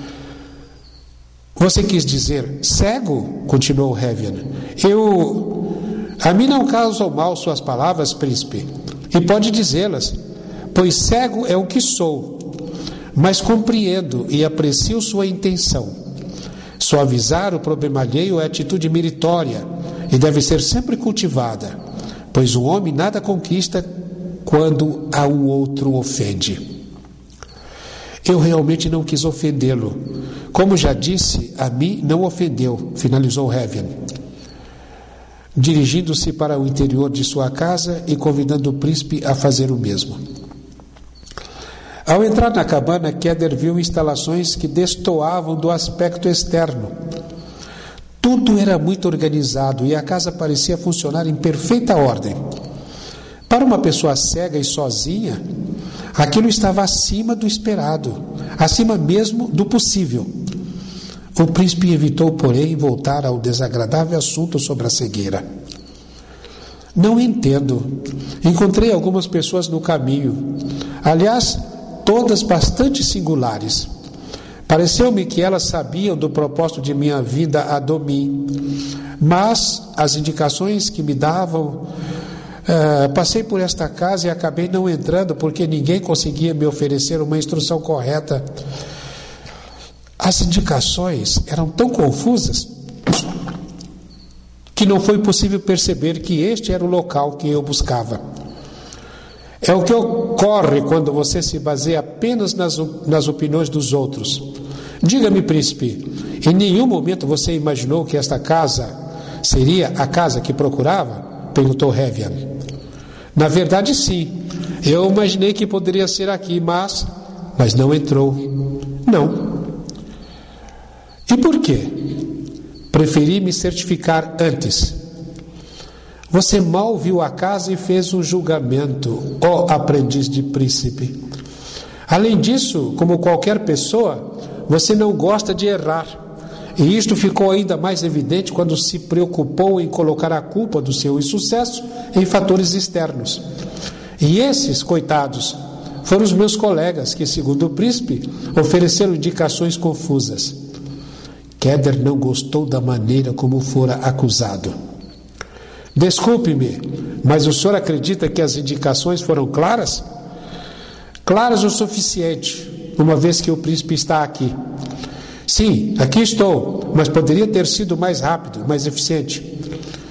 Você quis dizer cego? Continuou Hevian. Eu... A mim não causam mal suas palavras, príncipe, e pode dizê-las, pois cego é o que sou, mas compreendo e aprecio sua intenção. Suavizar o problema alheio é atitude meritória e deve ser sempre cultivada, pois o homem nada conquista quando a um outro ofende. Eu realmente não quis ofendê-lo. Como já disse, a mim não ofendeu, finalizou Hevian, dirigindo-se para o interior de sua casa e convidando o príncipe a fazer o mesmo. Ao entrar na cabana, Keder viu instalações que destoavam do aspecto externo. Tudo era muito organizado e a casa parecia funcionar em perfeita ordem. Para uma pessoa cega e sozinha, aquilo estava acima do esperado, acima mesmo do possível. O príncipe evitou, porém, voltar ao desagradável assunto sobre a cegueira. Não entendo. Encontrei algumas pessoas no caminho. Aliás, todas bastante singulares. Pareceu-me que elas sabiam do propósito de minha vinda a Domim, mas as indicações que me davam, uh, passei por esta casa e acabei não entrando porque ninguém conseguia me oferecer uma instrução correta. As indicações eram tão confusas que não foi possível perceber que este era o local que eu buscava. É o que ocorre quando você se baseia apenas nas, nas opiniões dos outros. Diga-me, príncipe, em nenhum momento você imaginou que esta casa seria a casa que procurava? Perguntou Hevian. Na verdade, sim. Eu imaginei que poderia ser aqui, mas, mas não entrou. Não. E por quê? Preferi me certificar antes. Você mal viu a casa e fez um julgamento, ó aprendiz de príncipe. Além disso, como qualquer pessoa, você não gosta de errar. E isto ficou ainda mais evidente quando se preocupou em colocar a culpa do seu insucesso em fatores externos. E esses, coitados, foram os meus colegas que, segundo o príncipe, ofereceram indicações confusas. Keder não gostou da maneira como fora acusado. Desculpe-me, mas o senhor acredita que as indicações foram claras? Claras o suficiente, uma vez que o príncipe está aqui. Sim, aqui estou, mas poderia ter sido mais rápido, mais eficiente.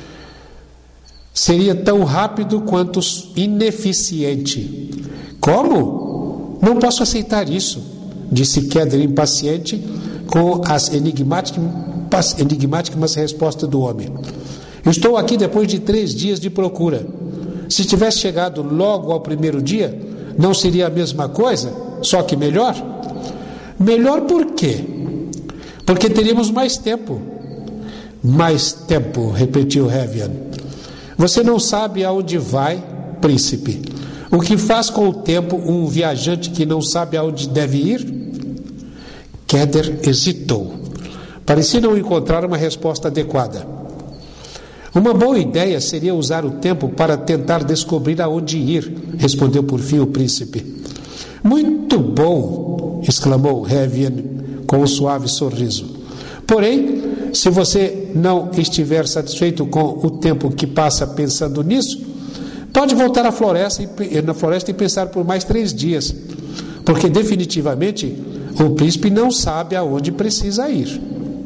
Seria tão rápido quanto ineficiente. Como? Não posso aceitar isso, disse Keder impaciente com as enigmáticas, enigmáticas respostas do homem. Estou aqui depois de três dias de procura. Se tivesse chegado logo ao primeiro dia, não seria a mesma coisa, só que melhor? Melhor por quê? Porque teríamos mais tempo. Mais tempo, repetiu Hevian. Você não sabe aonde vai, príncipe. O que faz com o tempo um viajante que não sabe aonde deve ir? Keder hesitou. Parecia não encontrar uma resposta adequada. Uma boa ideia seria usar o tempo para tentar descobrir aonde ir, respondeu por fim o príncipe. Muito bom, exclamou Hevian com um suave sorriso. Porém, se você não estiver satisfeito com o tempo que passa pensando nisso, pode voltar à floresta e, na floresta e pensar por mais três dias, porque definitivamente o príncipe não sabe aonde precisa ir.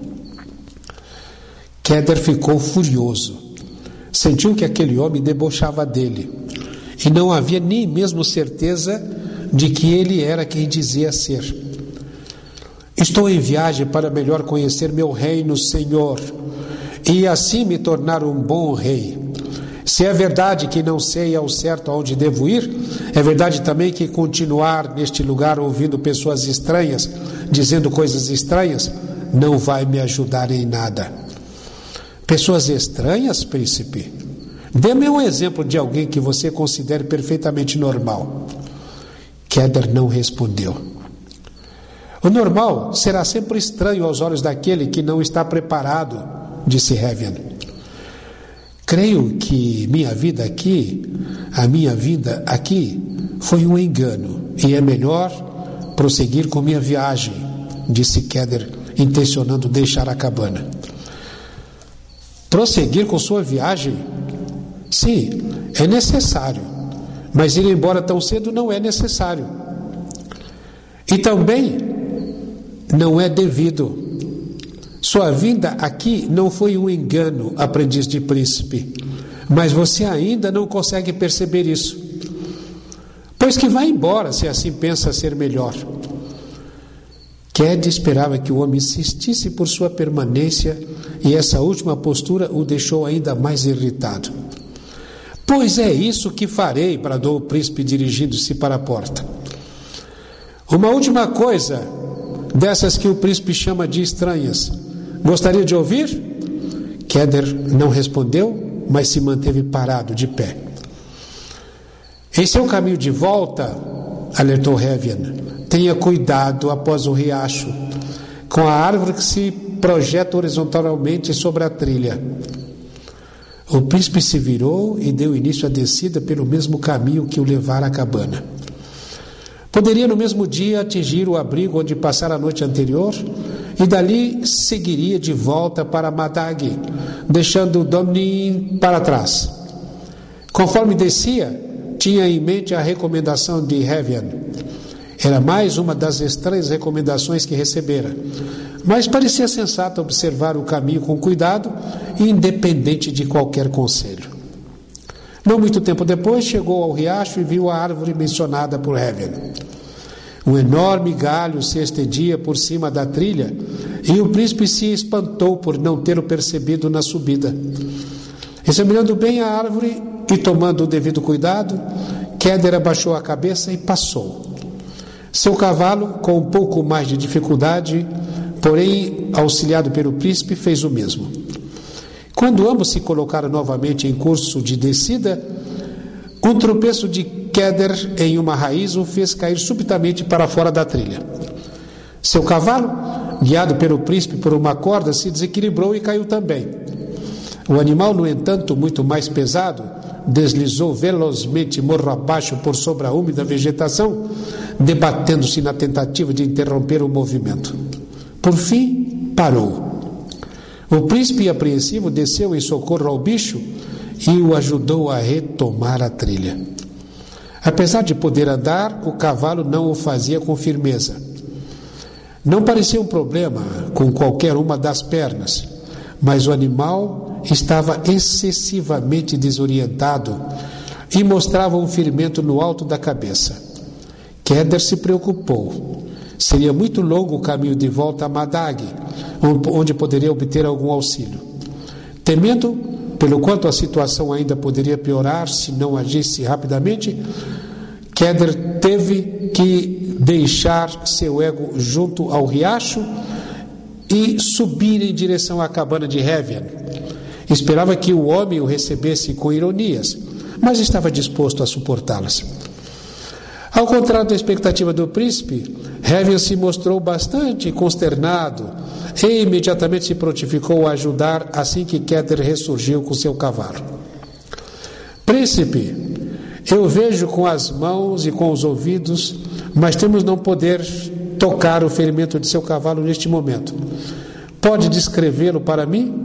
Keder ficou furioso. Sentiu que aquele homem debochava dele e não havia nem mesmo certeza de que ele era quem dizia ser. Estou em viagem para melhor conhecer meu reino, Senhor, e assim me tornar um bom rei. Se é verdade que não sei ao certo aonde devo ir, é verdade também que continuar neste lugar ouvindo pessoas estranhas, dizendo coisas estranhas, não vai me ajudar em nada. Pessoas estranhas, príncipe? Dê-me um exemplo de alguém que você considere perfeitamente normal. Keder não respondeu. O normal será sempre estranho aos olhos daquele que não está preparado, disse Hevian. Creio que minha vida aqui, a minha vinda aqui, foi um engano e é melhor prosseguir com minha viagem, disse Keder, intencionando deixar a cabana. Prosseguir com sua viagem? Sim, é necessário, mas ir embora tão cedo não é necessário. E também não é devido. Sua vinda aqui não foi um engano, aprendiz de príncipe, mas você ainda não consegue perceber isso. Pois que vá embora, se assim pensa ser melhor. Keder esperava que o homem insistisse por sua permanência e essa última postura o deixou ainda mais irritado. Pois é isso que farei, bradou o príncipe dirigindo-se para a porta. Uma última coisa, dessas que o príncipe chama de estranhas. Gostaria de ouvir? Keder não respondeu, mas se manteve parado, de pé. Em seu caminho de volta, alertou Hevian, tenha cuidado após o riacho, com a árvore que se projeta horizontalmente sobre a trilha. O príncipe se virou e deu início à descida pelo mesmo caminho que o levara à cabana. Poderia no mesmo dia atingir o abrigo onde passara a noite anterior e dali seguiria de volta para Madag, deixando Domnin para trás. Conforme descia, tinha em mente a recomendação de Hevian. Era mais uma das estranhas recomendações que recebera, mas parecia sensato observar o caminho com cuidado, independente de qualquer conselho. Não muito tempo depois, chegou ao riacho e viu a árvore mencionada por Hevian. Um enorme galho se estendia por cima da trilha e o príncipe se espantou por não tê-lo percebido na subida. Examinando bem a árvore e tomando o devido cuidado, Keder abaixou a cabeça e passou. Seu cavalo, com um pouco mais de dificuldade, porém auxiliado pelo príncipe, fez o mesmo. Quando ambos se colocaram novamente em curso de descida, um tropeço de Keder em uma raiz o fez cair subitamente para fora da trilha. Seu cavalo, guiado pelo príncipe por uma corda, se desequilibrou e caiu também. O animal, no entanto, muito mais pesado, deslizou velozmente morro abaixo por sobre a úmida vegetação, debatendo-se na tentativa de interromper o movimento. Por fim, parou. O príncipe, apreensivo, desceu em socorro ao bicho e o ajudou a retomar a trilha. Apesar de poder andar, o cavalo não o fazia com firmeza. Não parecia um problema com qualquer uma das pernas, mas o animal estava excessivamente desorientado e mostrava um ferimento no alto da cabeça. Keder se preocupou. Seria muito longo o caminho de volta a Madag, onde poderia obter algum auxílio. Temendo, pelo quanto a situação ainda poderia piorar se não agisse rapidamente, Keder teve que deixar seu ego junto ao riacho e subir em direção à cabana de Hevian. Esperava que o homem o recebesse com ironias, mas estava disposto a suportá-las. Ao contrário da expectativa do príncipe, Hevian se mostrou bastante consternado e imediatamente se prontificou a ajudar assim que Keder ressurgiu com seu cavalo. Príncipe, eu vejo com as mãos e com os ouvidos, mas temos não poder tocar o ferimento de seu cavalo neste momento. Pode descrevê-lo para mim?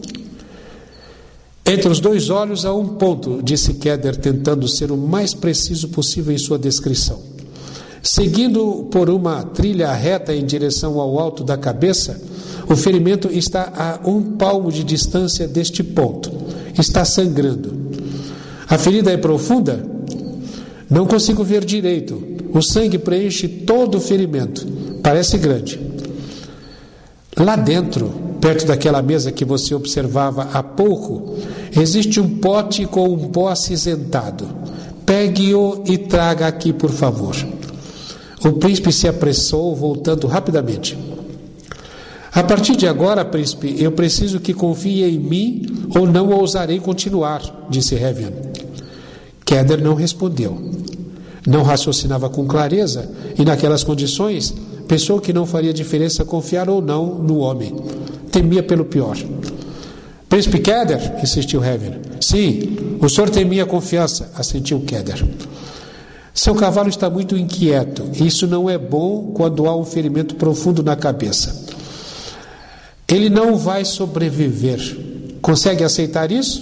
Entre os dois olhos há um ponto, disse Keder, tentando ser o mais preciso possível em sua descrição. Seguindo por uma trilha reta em direção ao alto da cabeça, o ferimento está a um palmo de distância deste ponto. Está sangrando. A ferida é profunda? Não consigo ver direito. O sangue preenche todo o ferimento. Parece grande. Lá dentro, perto daquela mesa que você observava há pouco, existe um pote com um pó acinzentado. Pegue-o e traga aqui, por favor. O príncipe se apressou, voltando rapidamente. A partir de agora, príncipe, eu preciso que confie em mim ou não ousarei continuar, disse Hevian. Keder não respondeu. Não raciocinava com clareza e, naquelas condições, pensou que não faria diferença confiar ou não no homem. Temia pelo pior. Príncipe Keder, insistiu Hevian. Sim, o senhor tem minha confiança, assentiu Keder. Seu cavalo está muito inquieto e isso não é bom quando há um ferimento profundo na cabeça. Ele não vai sobreviver. Consegue aceitar isso?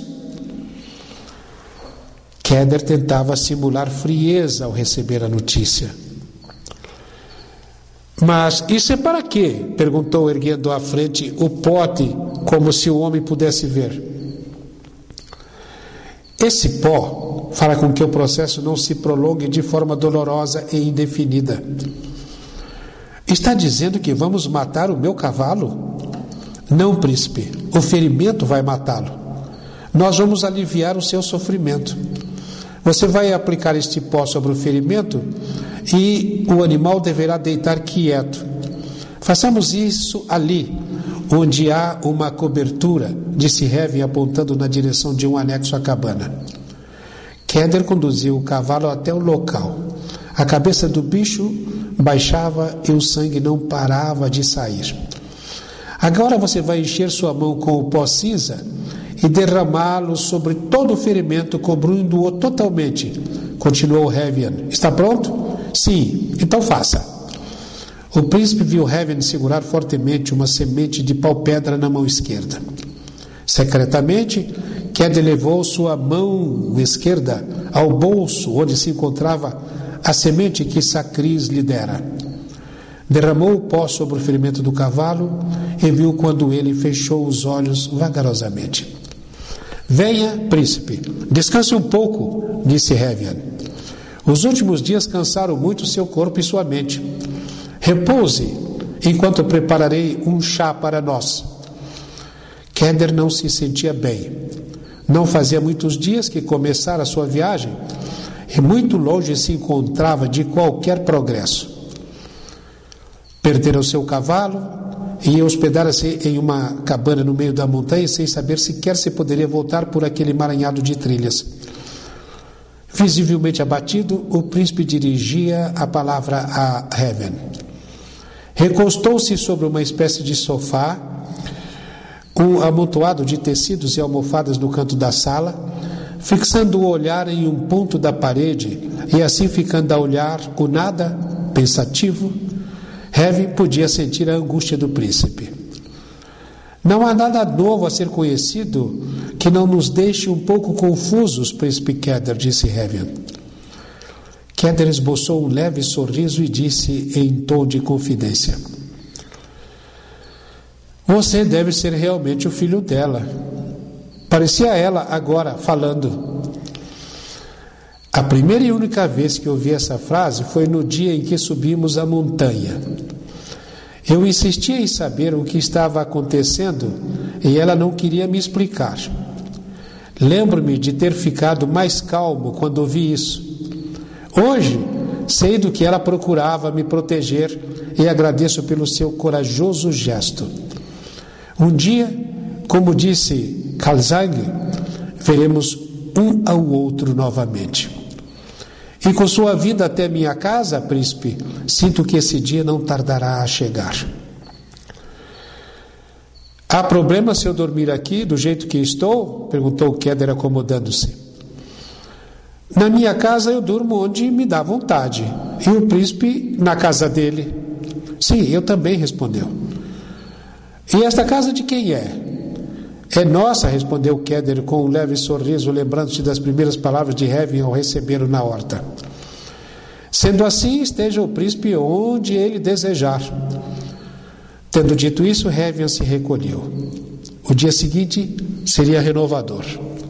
Keder tentava simular frieza ao receber a notícia. Mas isso é para quê? Perguntou, erguendo à frente o pote, como se o homem pudesse ver. Esse pó fará com que o processo não se prolongue de forma dolorosa e indefinida. Está dizendo que vamos matar o meu cavalo? Não, príncipe, o ferimento vai matá-lo. Nós vamos aliviar o seu sofrimento. Você vai aplicar este pó sobre o ferimento e o animal deverá deitar quieto. Façamos isso ali, onde há uma cobertura, disse Heaven, apontando na direção de um anexo à cabana. Keder conduziu o cavalo até o local. A cabeça do bicho baixava e o sangue não parava de sair. Agora você vai encher sua mão com o pó cinza e derramá-lo sobre todo o ferimento, cobrindo-o totalmente, continuou Heaven. Está pronto? Sim, então faça. O príncipe viu Heaven segurar fortemente uma semente de pau-pedra na mão esquerda. Secretamente, Keder levou sua mão esquerda ao bolso onde se encontrava a semente que Sacris lhe dera. Derramou o pó sobre o ferimento do cavalo e viu quando ele fechou os olhos vagarosamente. Venha, príncipe, descanse um pouco, disse Heaven. Os últimos dias cansaram muito seu corpo e sua mente. Repouse, enquanto prepararei um chá para nós. Keder não se sentia bem. Não fazia muitos dias que começara a sua viagem e muito longe se encontrava de qualquer progresso. Perdera o seu cavalo e hospedara-se em uma cabana no meio da montanha sem saber sequer se poderia voltar por aquele emaranhado de trilhas. Visivelmente abatido, o príncipe dirigia a palavra a Heaven. Recostou-se sobre uma espécie de sofá, um amontoado de tecidos e almofadas no canto da sala, fixando o olhar em um ponto da parede e assim ficando a olhar o nada, pensativo. Heaven podia sentir a angústia do príncipe. Não há nada novo a ser conhecido que não nos deixe um pouco confusos, príncipe Keder, disse Heaven. Keder esboçou um leve sorriso e disse em tom de confidência: você deve ser realmente o filho dela. Parecia ela agora falando. A primeira e única vez que ouvi essa frase foi no dia em que subimos a montanha. Eu insistia em saber o que estava acontecendo e ela não queria me explicar. Lembro-me de ter ficado mais calmo quando ouvi isso. Hoje, sei do que ela procurava me proteger e agradeço pelo seu corajoso gesto. Um dia, como disse Kalzang, veremos um ao outro novamente. E com sua vinda até minha casa, príncipe, sinto que esse dia não tardará a chegar. Há problema se eu dormir aqui do jeito que estou? Perguntou Keder, acomodando-se. Na minha casa eu durmo onde me dá vontade. E o príncipe na casa dele. Sim, eu também, respondeu. E esta casa de quem é? É nossa, respondeu Keder com um leve sorriso, lembrando-se das primeiras palavras de Heaven ao recebê-lo na horta. Sendo assim, esteja o príncipe onde ele desejar. Tendo dito isso, Heaven se recolheu. O dia seguinte seria renovador.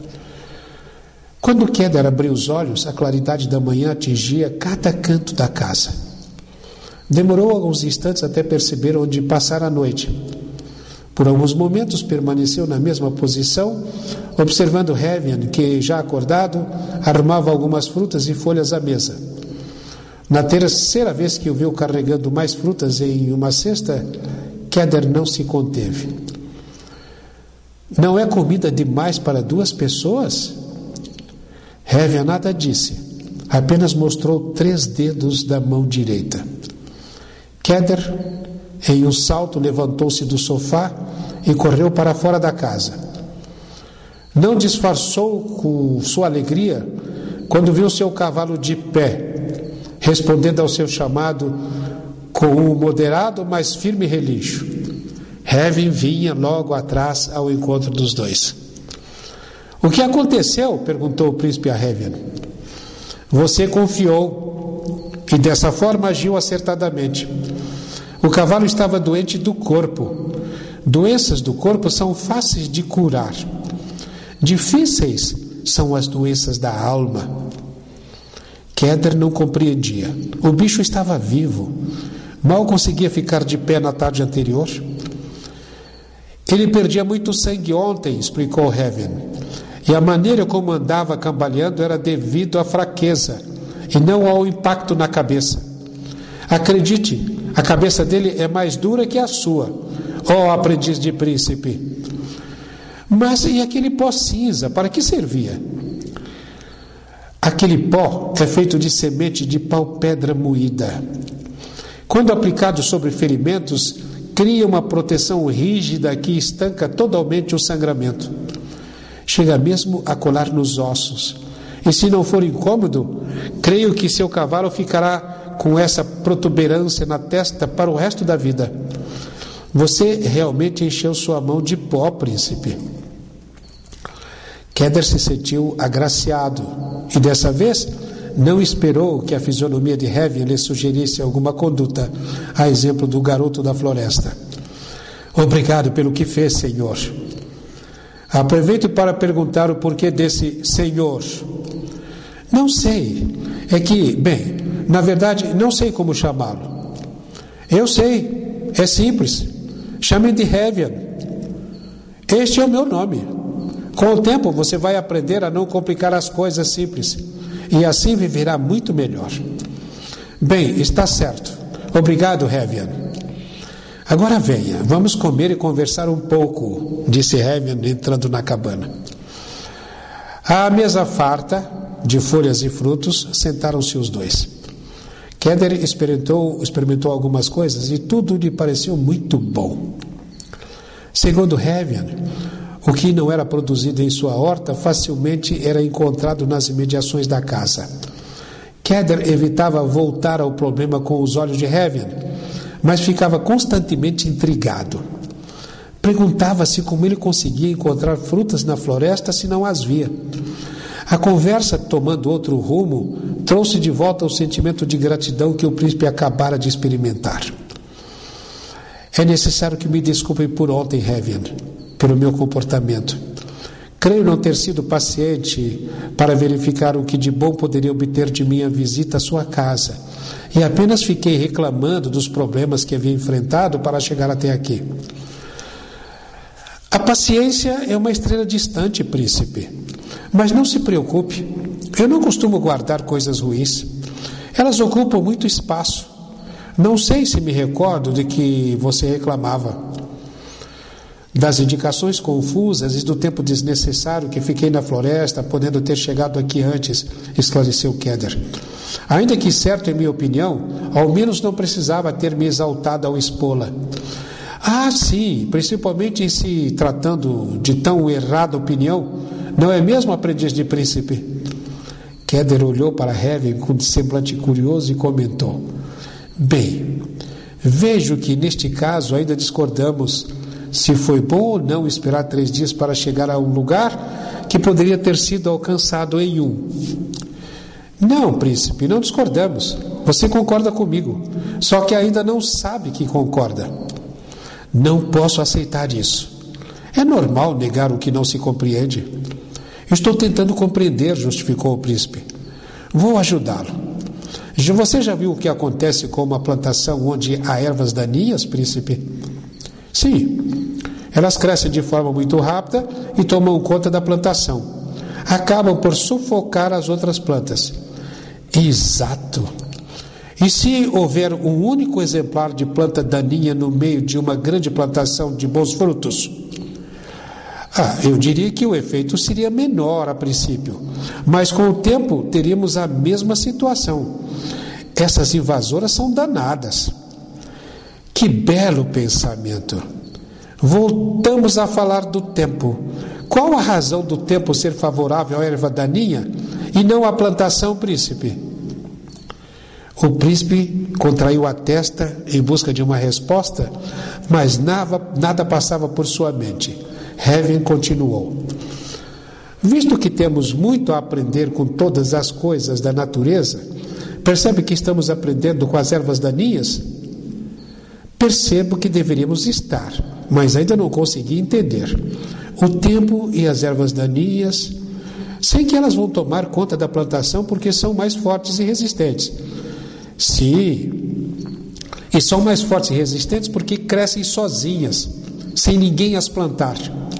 Quando Keder abriu os olhos, a claridade da manhã atingia cada canto da casa. Demorou alguns instantes até perceber onde passara a noite. Por alguns momentos permaneceu na mesma posição, observando Heaven, que, já acordado, arrumava algumas frutas e folhas à mesa. Na terceira vez que o viu carregando mais frutas em uma cesta, Keder não se conteve. Não é comida demais para duas pessoas? Heaven nada disse, apenas mostrou três dedos da mão direita. Keder, em um salto, levantou-se do sofá e correu para fora da casa. Não disfarçou com sua alegria quando viu seu cavalo de pé, respondendo ao seu chamado com um moderado, mas firme relincho. Heaven vinha logo atrás ao encontro dos dois. O que aconteceu? Perguntou o príncipe a Heaven. Você confiou e dessa forma agiu acertadamente. O cavalo estava doente do corpo. Doenças do corpo são fáceis de curar. Difíceis são as doenças da alma. Keder não compreendia. O bicho estava vivo. Mal conseguia ficar de pé na tarde anterior. Ele perdia muito sangue ontem, explicou Heaven. E a maneira como andava cambaleando era devido à fraqueza e não ao impacto na cabeça. Acredite, a cabeça dele é mais dura que a sua. ó aprendiz de príncipe. Mas e aquele pó cinza, para que servia? Aquele pó é feito de semente de pau-pedra moída. Quando aplicado sobre ferimentos, cria uma proteção rígida que estanca totalmente o sangramento. Chega mesmo a colar nos ossos. E se não for incômodo, creio que seu cavalo ficará com essa protuberância na testa para o resto da vida. Você realmente encheu sua mão de pó, príncipe. Keder se sentiu agraciado e dessa vez não esperou que a fisionomia de Heaven lhe sugerisse alguma conduta, a exemplo do garoto da floresta. Obrigado pelo que fez, senhor. Aproveito para perguntar o porquê desse senhor. Não sei. É que, bem, na verdade, não sei como chamá-lo. Eu sei. É simples. Chame de Heaven. Este é o meu nome. Com o tempo você vai aprender a não complicar as coisas simples e assim viverá muito melhor. Bem, está certo. Obrigado, Heaven. Agora venha, vamos comer e conversar um pouco, disse Heaven entrando na cabana. À mesa farta de folhas e frutos, sentaram-se os dois. Keder experimentou, experimentou algumas coisas e tudo lhe pareceu muito bom. Segundo Heaven, o que não era produzido em sua horta facilmente era encontrado nas imediações da casa. Keder evitava voltar ao problema com os olhos de Heaven, mas ficava constantemente intrigado. Perguntava-se como ele conseguia encontrar frutas na floresta se não as via. A conversa, tomando outro rumo, trouxe de volta o sentimento de gratidão que o príncipe acabara de experimentar. É necessário que me desculpem por ontem, Heaven, pelo meu comportamento. Creio não ter sido paciente para verificar o que de bom poderia obter de minha visita à sua casa, e apenas fiquei reclamando dos problemas que havia enfrentado para chegar até aqui. A paciência é uma estrela distante, príncipe, mas não se preocupe, eu não costumo guardar coisas ruins. Elas ocupam muito espaço. Não sei se me recordo de que você reclamava das indicações confusas e do tempo desnecessário que fiquei na floresta, podendo ter chegado aqui antes, esclareceu Keder. Ainda que certo, em minha opinião, ao menos não precisava ter me exaltado ao expô-la. Ah, sim, principalmente em se tratando de tão errada opinião, não é mesmo, aprendiz de príncipe? Keder olhou para Heaven com semblante curioso e comentou: bem, vejo que neste caso ainda discordamos se foi bom ou não esperar três dias para chegar a um lugar que poderia ter sido alcançado em um. Não, príncipe, não discordamos. Você concorda comigo, só que ainda não sabe que concorda. Não posso aceitar isso. É normal negar o que não se compreende. Estou tentando compreender, justificou o príncipe. Vou ajudá-lo. Você já viu o que acontece com uma plantação onde há ervas daninhas, príncipe? Sim, elas crescem de forma muito rápida e tomam conta da plantação. Acabam por sufocar as outras plantas. Exato. E se houver um único exemplar de planta daninha no meio de uma grande plantação de bons frutos? Ah, eu diria que o efeito seria menor a princípio, mas com o tempo teríamos a mesma situação. Essas invasoras são danadas. Que belo pensamento! Voltamos a falar do tempo. Qual a razão do tempo ser favorável à erva daninha e não à plantação, príncipe? O príncipe contraiu a testa em busca de uma resposta, mas nada, nada passava por sua mente. Heaven continuou: visto que temos muito a aprender com todas as coisas da natureza, percebe que estamos aprendendo com as ervas daninhas? Percebo que deveríamos estar, mas ainda não consegui entender. O tempo e as ervas daninhas, sei que elas vão tomar conta da plantação porque são mais fortes e resistentes. Sim, e são mais fortes e resistentes porque crescem sozinhas, sem ninguém as plantar.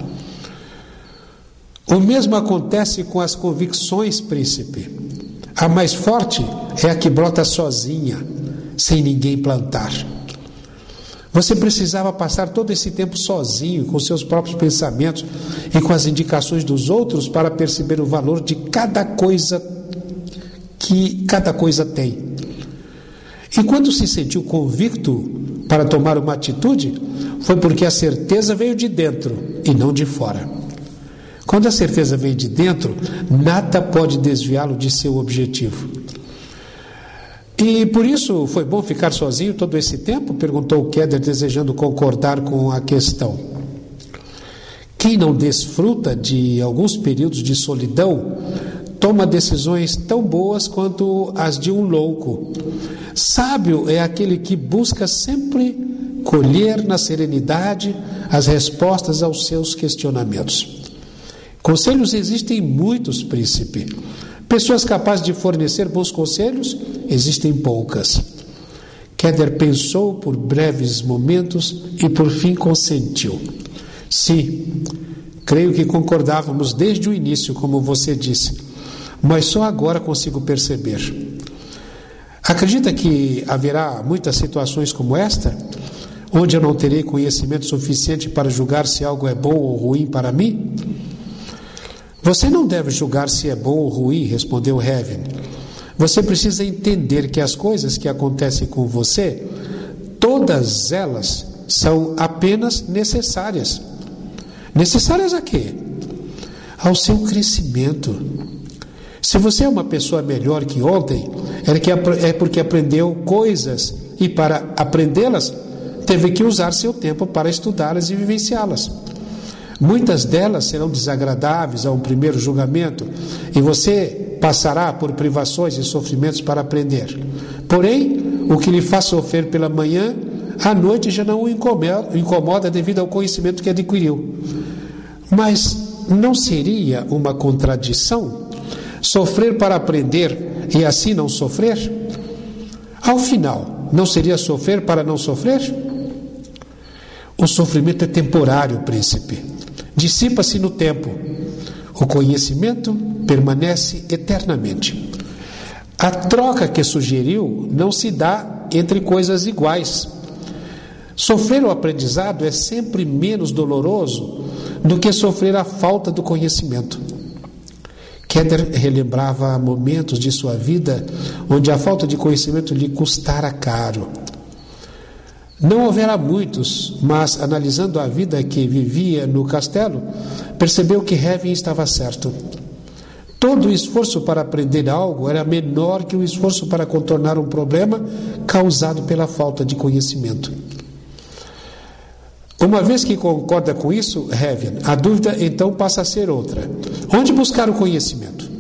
O mesmo acontece com as convicções, príncipe. A mais forte é a que brota sozinha, sem ninguém plantar. Você precisava passar todo esse tempo sozinho, com seus próprios pensamentos e com as indicações dos outros para perceber o valor de cada coisa que cada coisa tem. E quando se sentiu convicto para tomar uma atitude, foi porque a certeza veio de dentro e não de fora. Quando a certeza vem de dentro, nada pode desviá-lo de seu objetivo. E por isso foi bom ficar sozinho todo esse tempo? Perguntou Keller, desejando concordar com a questão. Quem não desfruta de alguns períodos de solidão, toma decisões tão boas quanto as de um louco. Sábio é aquele que busca sempre colher na serenidade as respostas aos seus questionamentos. Conselhos existem muitos, príncipe. Pessoas capazes de fornecer bons conselhos existem poucas. Keller pensou por breves momentos e por fim consentiu. Sim, creio que concordávamos desde o início, como você disse, mas só agora consigo perceber. Acredita que haverá muitas situações como esta, onde eu não terei conhecimento suficiente para julgar se algo é bom ou ruim para mim? Você não deve julgar se é bom ou ruim, respondeu Heaven. Você precisa entender que as coisas que acontecem com você, todas elas são apenas necessárias. Necessárias a quê? Ao seu crescimento. Se você é uma pessoa melhor que ontem, é porque aprendeu coisas e para aprendê-las, teve que usar seu tempo para estudá-las e vivenciá-las. Muitas delas serão desagradáveis a um primeiro julgamento e você passará por privações e sofrimentos para aprender. Porém, o que lhe faz sofrer pela manhã, à noite já não o incomoda devido ao conhecimento que adquiriu. Mas não seria uma contradição sofrer para aprender e assim não sofrer? Ao final, não seria sofrer para não sofrer? O sofrimento é temporário, príncipe. Dissipa-se no tempo. O conhecimento permanece eternamente. A troca que sugeriu não se dá entre coisas iguais. Sofrer o aprendizado é sempre menos doloroso do que sofrer a falta do conhecimento. Keller relembrava momentos de sua vida onde a falta de conhecimento lhe custara caro. Não houvera muitos, mas analisando a vida que vivia no castelo, percebeu que Heaven estava certo. Todo o esforço para aprender algo era menor que o esforço para contornar um problema causado pela falta de conhecimento. Uma vez que concorda com isso, Heaven, a dúvida então passa a ser outra. Onde buscar o conhecimento?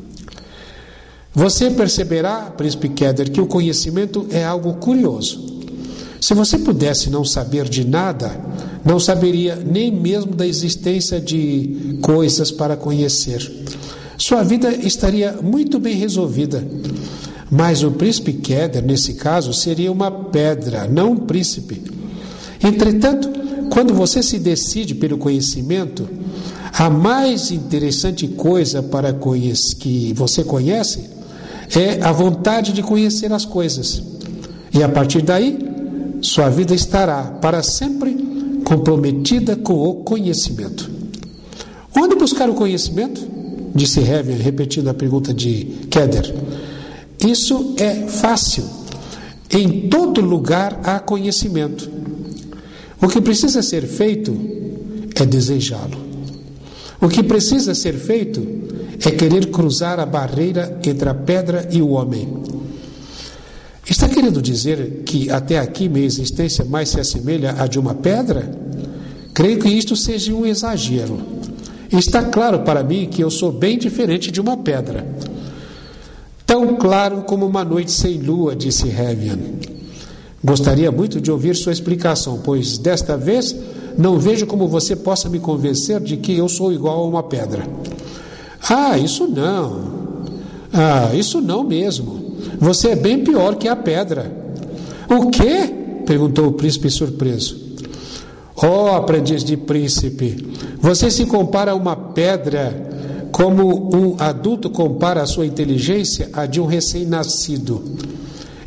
Você perceberá, príncipe Keller, que o conhecimento é algo curioso. Se você pudesse não saber de nada, não saberia nem mesmo da existência de coisas para conhecer. Sua vida estaria muito bem resolvida. Mas o príncipe Keller, nesse caso, seria uma pedra, não um príncipe. Entretanto, quando você se decide pelo conhecimento, a mais interessante coisa para conhecer, que você conhece é a vontade de conhecer as coisas. E a partir daí, sua vida estará para sempre comprometida com o conhecimento. Onde buscar o conhecimento? Disse Heaven, repetindo a pergunta de Keller. Isso é fácil. Em todo lugar há conhecimento. O que precisa ser feito é desejá-lo. O que precisa ser feito é querer cruzar a barreira entre a pedra e o homem. Está querendo dizer que até aqui minha existência mais se assemelha à de uma pedra? Creio que isto seja um exagero. Está claro para mim que eu sou bem diferente de uma pedra. Tão claro como uma noite sem lua, disse Heaven. Gostaria muito de ouvir sua explicação, pois desta vez não vejo como você possa me convencer de que eu sou igual a uma pedra. Ah, isso não. Ah, isso não mesmo. Você é bem pior que a pedra. O quê? Perguntou o príncipe surpreso. Oh, aprendiz de príncipe, você se compara a uma pedra como um adulto compara a sua inteligência à de um recém-nascido.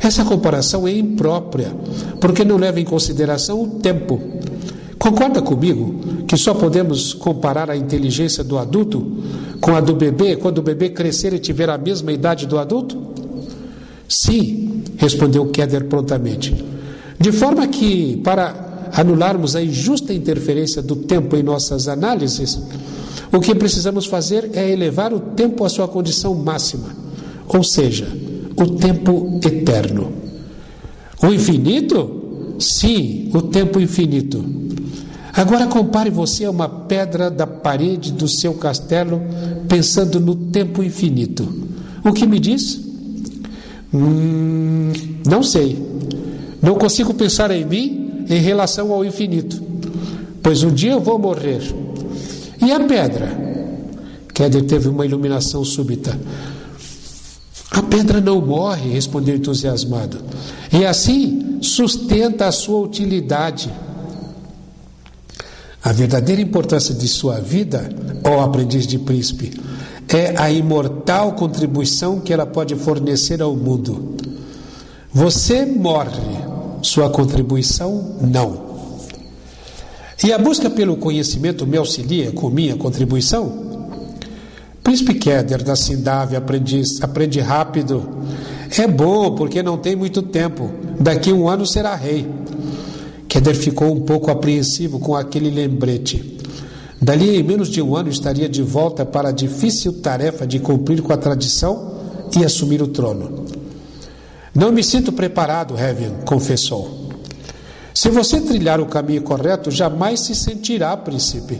Essa comparação é imprópria, porque não leva em consideração o tempo. Concorda comigo que só podemos comparar a inteligência do adulto com a do bebê quando o bebê crescer e tiver a mesma idade do adulto? Sim, respondeu Keller prontamente. De forma que, para anularmos a injusta interferência do tempo em nossas análises, o que precisamos fazer é elevar o tempo à sua condição máxima, ou seja, o tempo eterno. O infinito? Sim, o tempo infinito. Agora compare você a uma pedra da parede do seu castelo, pensando no tempo infinito. O que me diz? Hum, não sei. Não consigo pensar em mim em relação ao infinito, pois um dia eu vou morrer. E a pedra? Keller teve uma iluminação súbita. A pedra não morre, respondeu entusiasmado, e assim sustenta a sua utilidade. A verdadeira importância de sua vida, ó aprendiz de príncipe, é a imortal contribuição que ela pode fornecer ao mundo. Você morre, sua contribuição não. E a busca pelo conhecimento me auxilia com minha contribuição? Príncipe Keller da Sindávia aprendiz, aprende rápido. É bom, porque não tem muito tempo. Daqui a um ano será rei. Keller ficou um pouco apreensivo com aquele lembrete. Dali em menos de um ano estaria de volta para a difícil tarefa de cumprir com a tradição e assumir o trono. Não me sinto preparado, Heaven, confessou. Se você trilhar o caminho correto, jamais se sentirá, príncipe.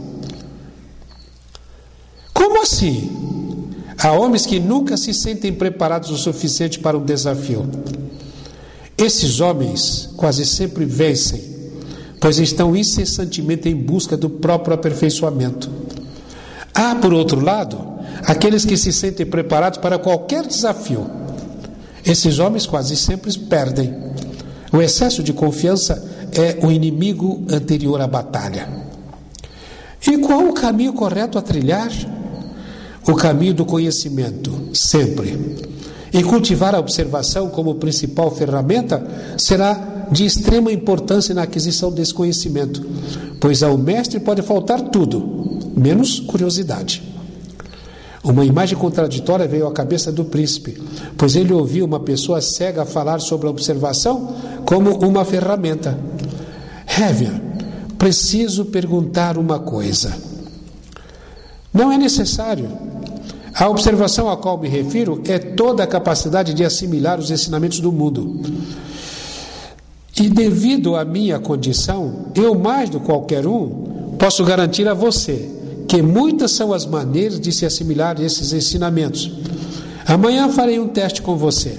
Como assim? Há homens que nunca se sentem preparados o suficiente para um desafio. Esses homens quase sempre vencem, pois estão incessantemente em busca do próprio aperfeiçoamento. Há, por outro lado, aqueles que se sentem preparados para qualquer desafio. Esses homens quase sempre perdem. O excesso de confiança é o inimigo anterior à batalha. E qual o caminho correto a trilhar? O caminho do conhecimento, sempre. E cultivar a observação como principal ferramenta será de extrema importância na aquisição desse conhecimento, pois ao mestre pode faltar tudo, menos curiosidade. Uma imagem contraditória veio à cabeça do príncipe, pois ele ouviu uma pessoa cega falar sobre a observação como uma ferramenta. Heaven, preciso perguntar uma coisa. Não é necessário. A observação a qual me refiro é toda a capacidade de assimilar os ensinamentos do mundo. E devido à minha condição, eu mais do que qualquer um, posso garantir a você que muitas são as maneiras de se assimilar esses ensinamentos. Amanhã farei um teste com você.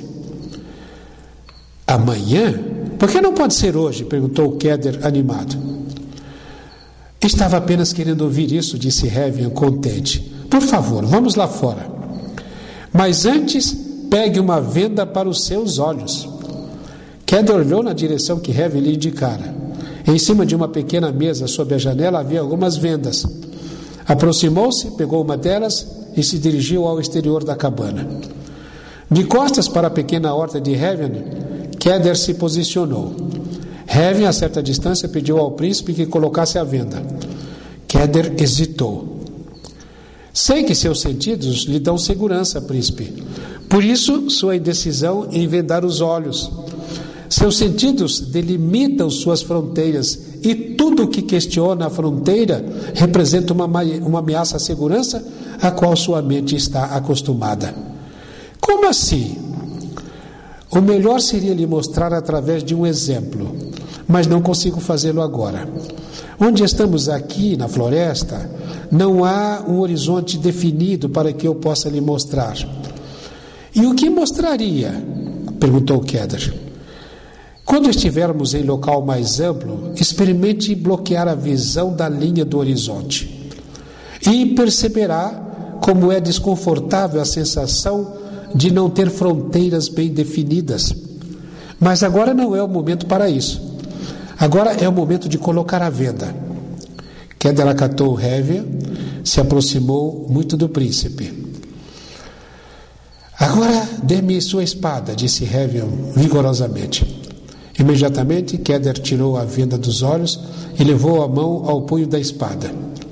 Amanhã? Por que não pode ser hoje? Perguntou Keller animado. Estava apenas querendo ouvir isso, disse Heaven contente. Por favor, vamos lá fora. Mas antes, pegue uma venda para os seus olhos. Keller olhou na direção que Heaven lhe indicara. Em cima de uma pequena mesa sob a janela havia algumas vendas. Aproximou-se, pegou uma delas e se dirigiu ao exterior da cabana. De costas para a pequena horta de Heaven, Keller se posicionou. Heaven, a certa distância, pediu ao príncipe que colocasse a venda. Keller hesitou. Sei que seus sentidos lhe dão segurança, príncipe. Por isso, sua indecisão em vendar os olhos. Seus sentidos delimitam suas fronteiras e tudo o que questiona a fronteira representa uma, uma ameaça à segurança a qual sua mente está acostumada. Como assim? O melhor seria lhe mostrar através de um exemplo, mas não consigo fazê-lo agora. Onde estamos aqui, na floresta, não há um horizonte definido para que eu possa lhe mostrar. E o que mostraria? Perguntou Keller. Quando estivermos em local mais amplo, experimente bloquear a visão da linha do horizonte. E perceberá como é desconfortável a sensação de não ter fronteiras bem definidas. Mas agora não é o momento para isso. Agora é o momento de colocar à venda. Keller acatou Heaven, se aproximou muito do príncipe. Agora dê-me sua espada, disse Heaven vigorosamente. Imediatamente, Keder tirou a venda dos olhos e levou a mão ao punho da espada.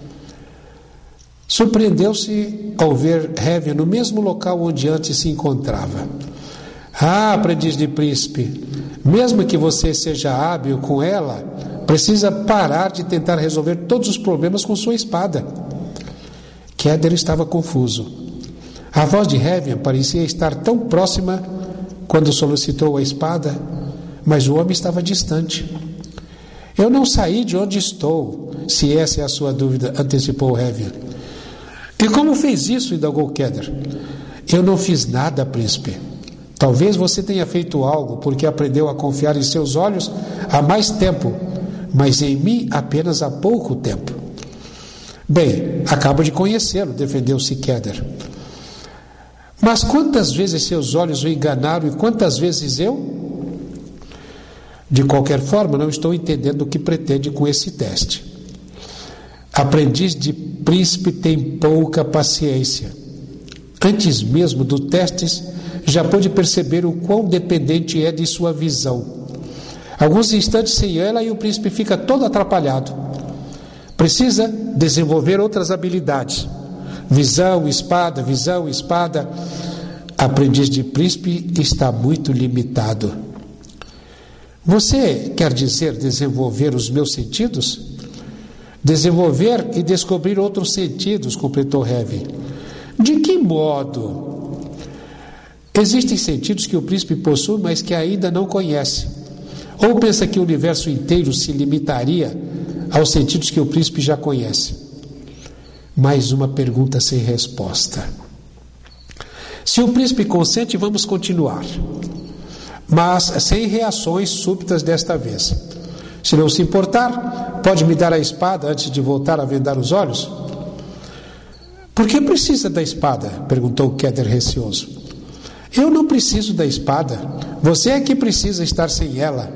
Surpreendeu-se ao ver Heaven no mesmo local onde antes se encontrava. Ah, aprendiz de príncipe, mesmo que você seja hábil com ela, precisa parar de tentar resolver todos os problemas com sua espada. Keder estava confuso. A voz de Heaven parecia estar tão próxima quando solicitou a espada, mas o homem estava distante. Eu não saí de onde estou, se essa é a sua dúvida, antecipou Heaven. E como fez isso, indagou Keder? Eu não fiz nada, príncipe. Talvez você tenha feito algo porque aprendeu a confiar em seus olhos há mais tempo, mas em mim apenas há pouco tempo. Bem, acabo de conhecê-lo, defendeu-se Keder. Mas quantas vezes seus olhos o enganaram e quantas vezes eu? De qualquer forma, não estou entendendo o que pretende com esse teste. Aprendiz de príncipe tem pouca paciência. Antes mesmo do teste, já pôde perceber o quão dependente é de sua visão. Alguns instantes sem ela e o príncipe fica todo atrapalhado. Precisa desenvolver outras habilidades. Visão, espada, visão, espada. Aprendiz de príncipe está muito limitado. Você quer dizer desenvolver os meus sentidos? Desenvolver e descobrir outros sentidos, completou Heaven. De que modo? Existem sentidos que o príncipe possui, mas que ainda não conhece. Ou pensa que o universo inteiro se limitaria aos sentidos que o príncipe já conhece? Mais uma pergunta sem resposta. Se o príncipe consente, vamos continuar. Mas sem reações súbitas desta vez. Se não se importar, pode me dar a espada antes de voltar a vendar os olhos? Por que precisa da espada? Perguntou Keder receoso. Eu não preciso da espada. Você é que precisa estar sem ela.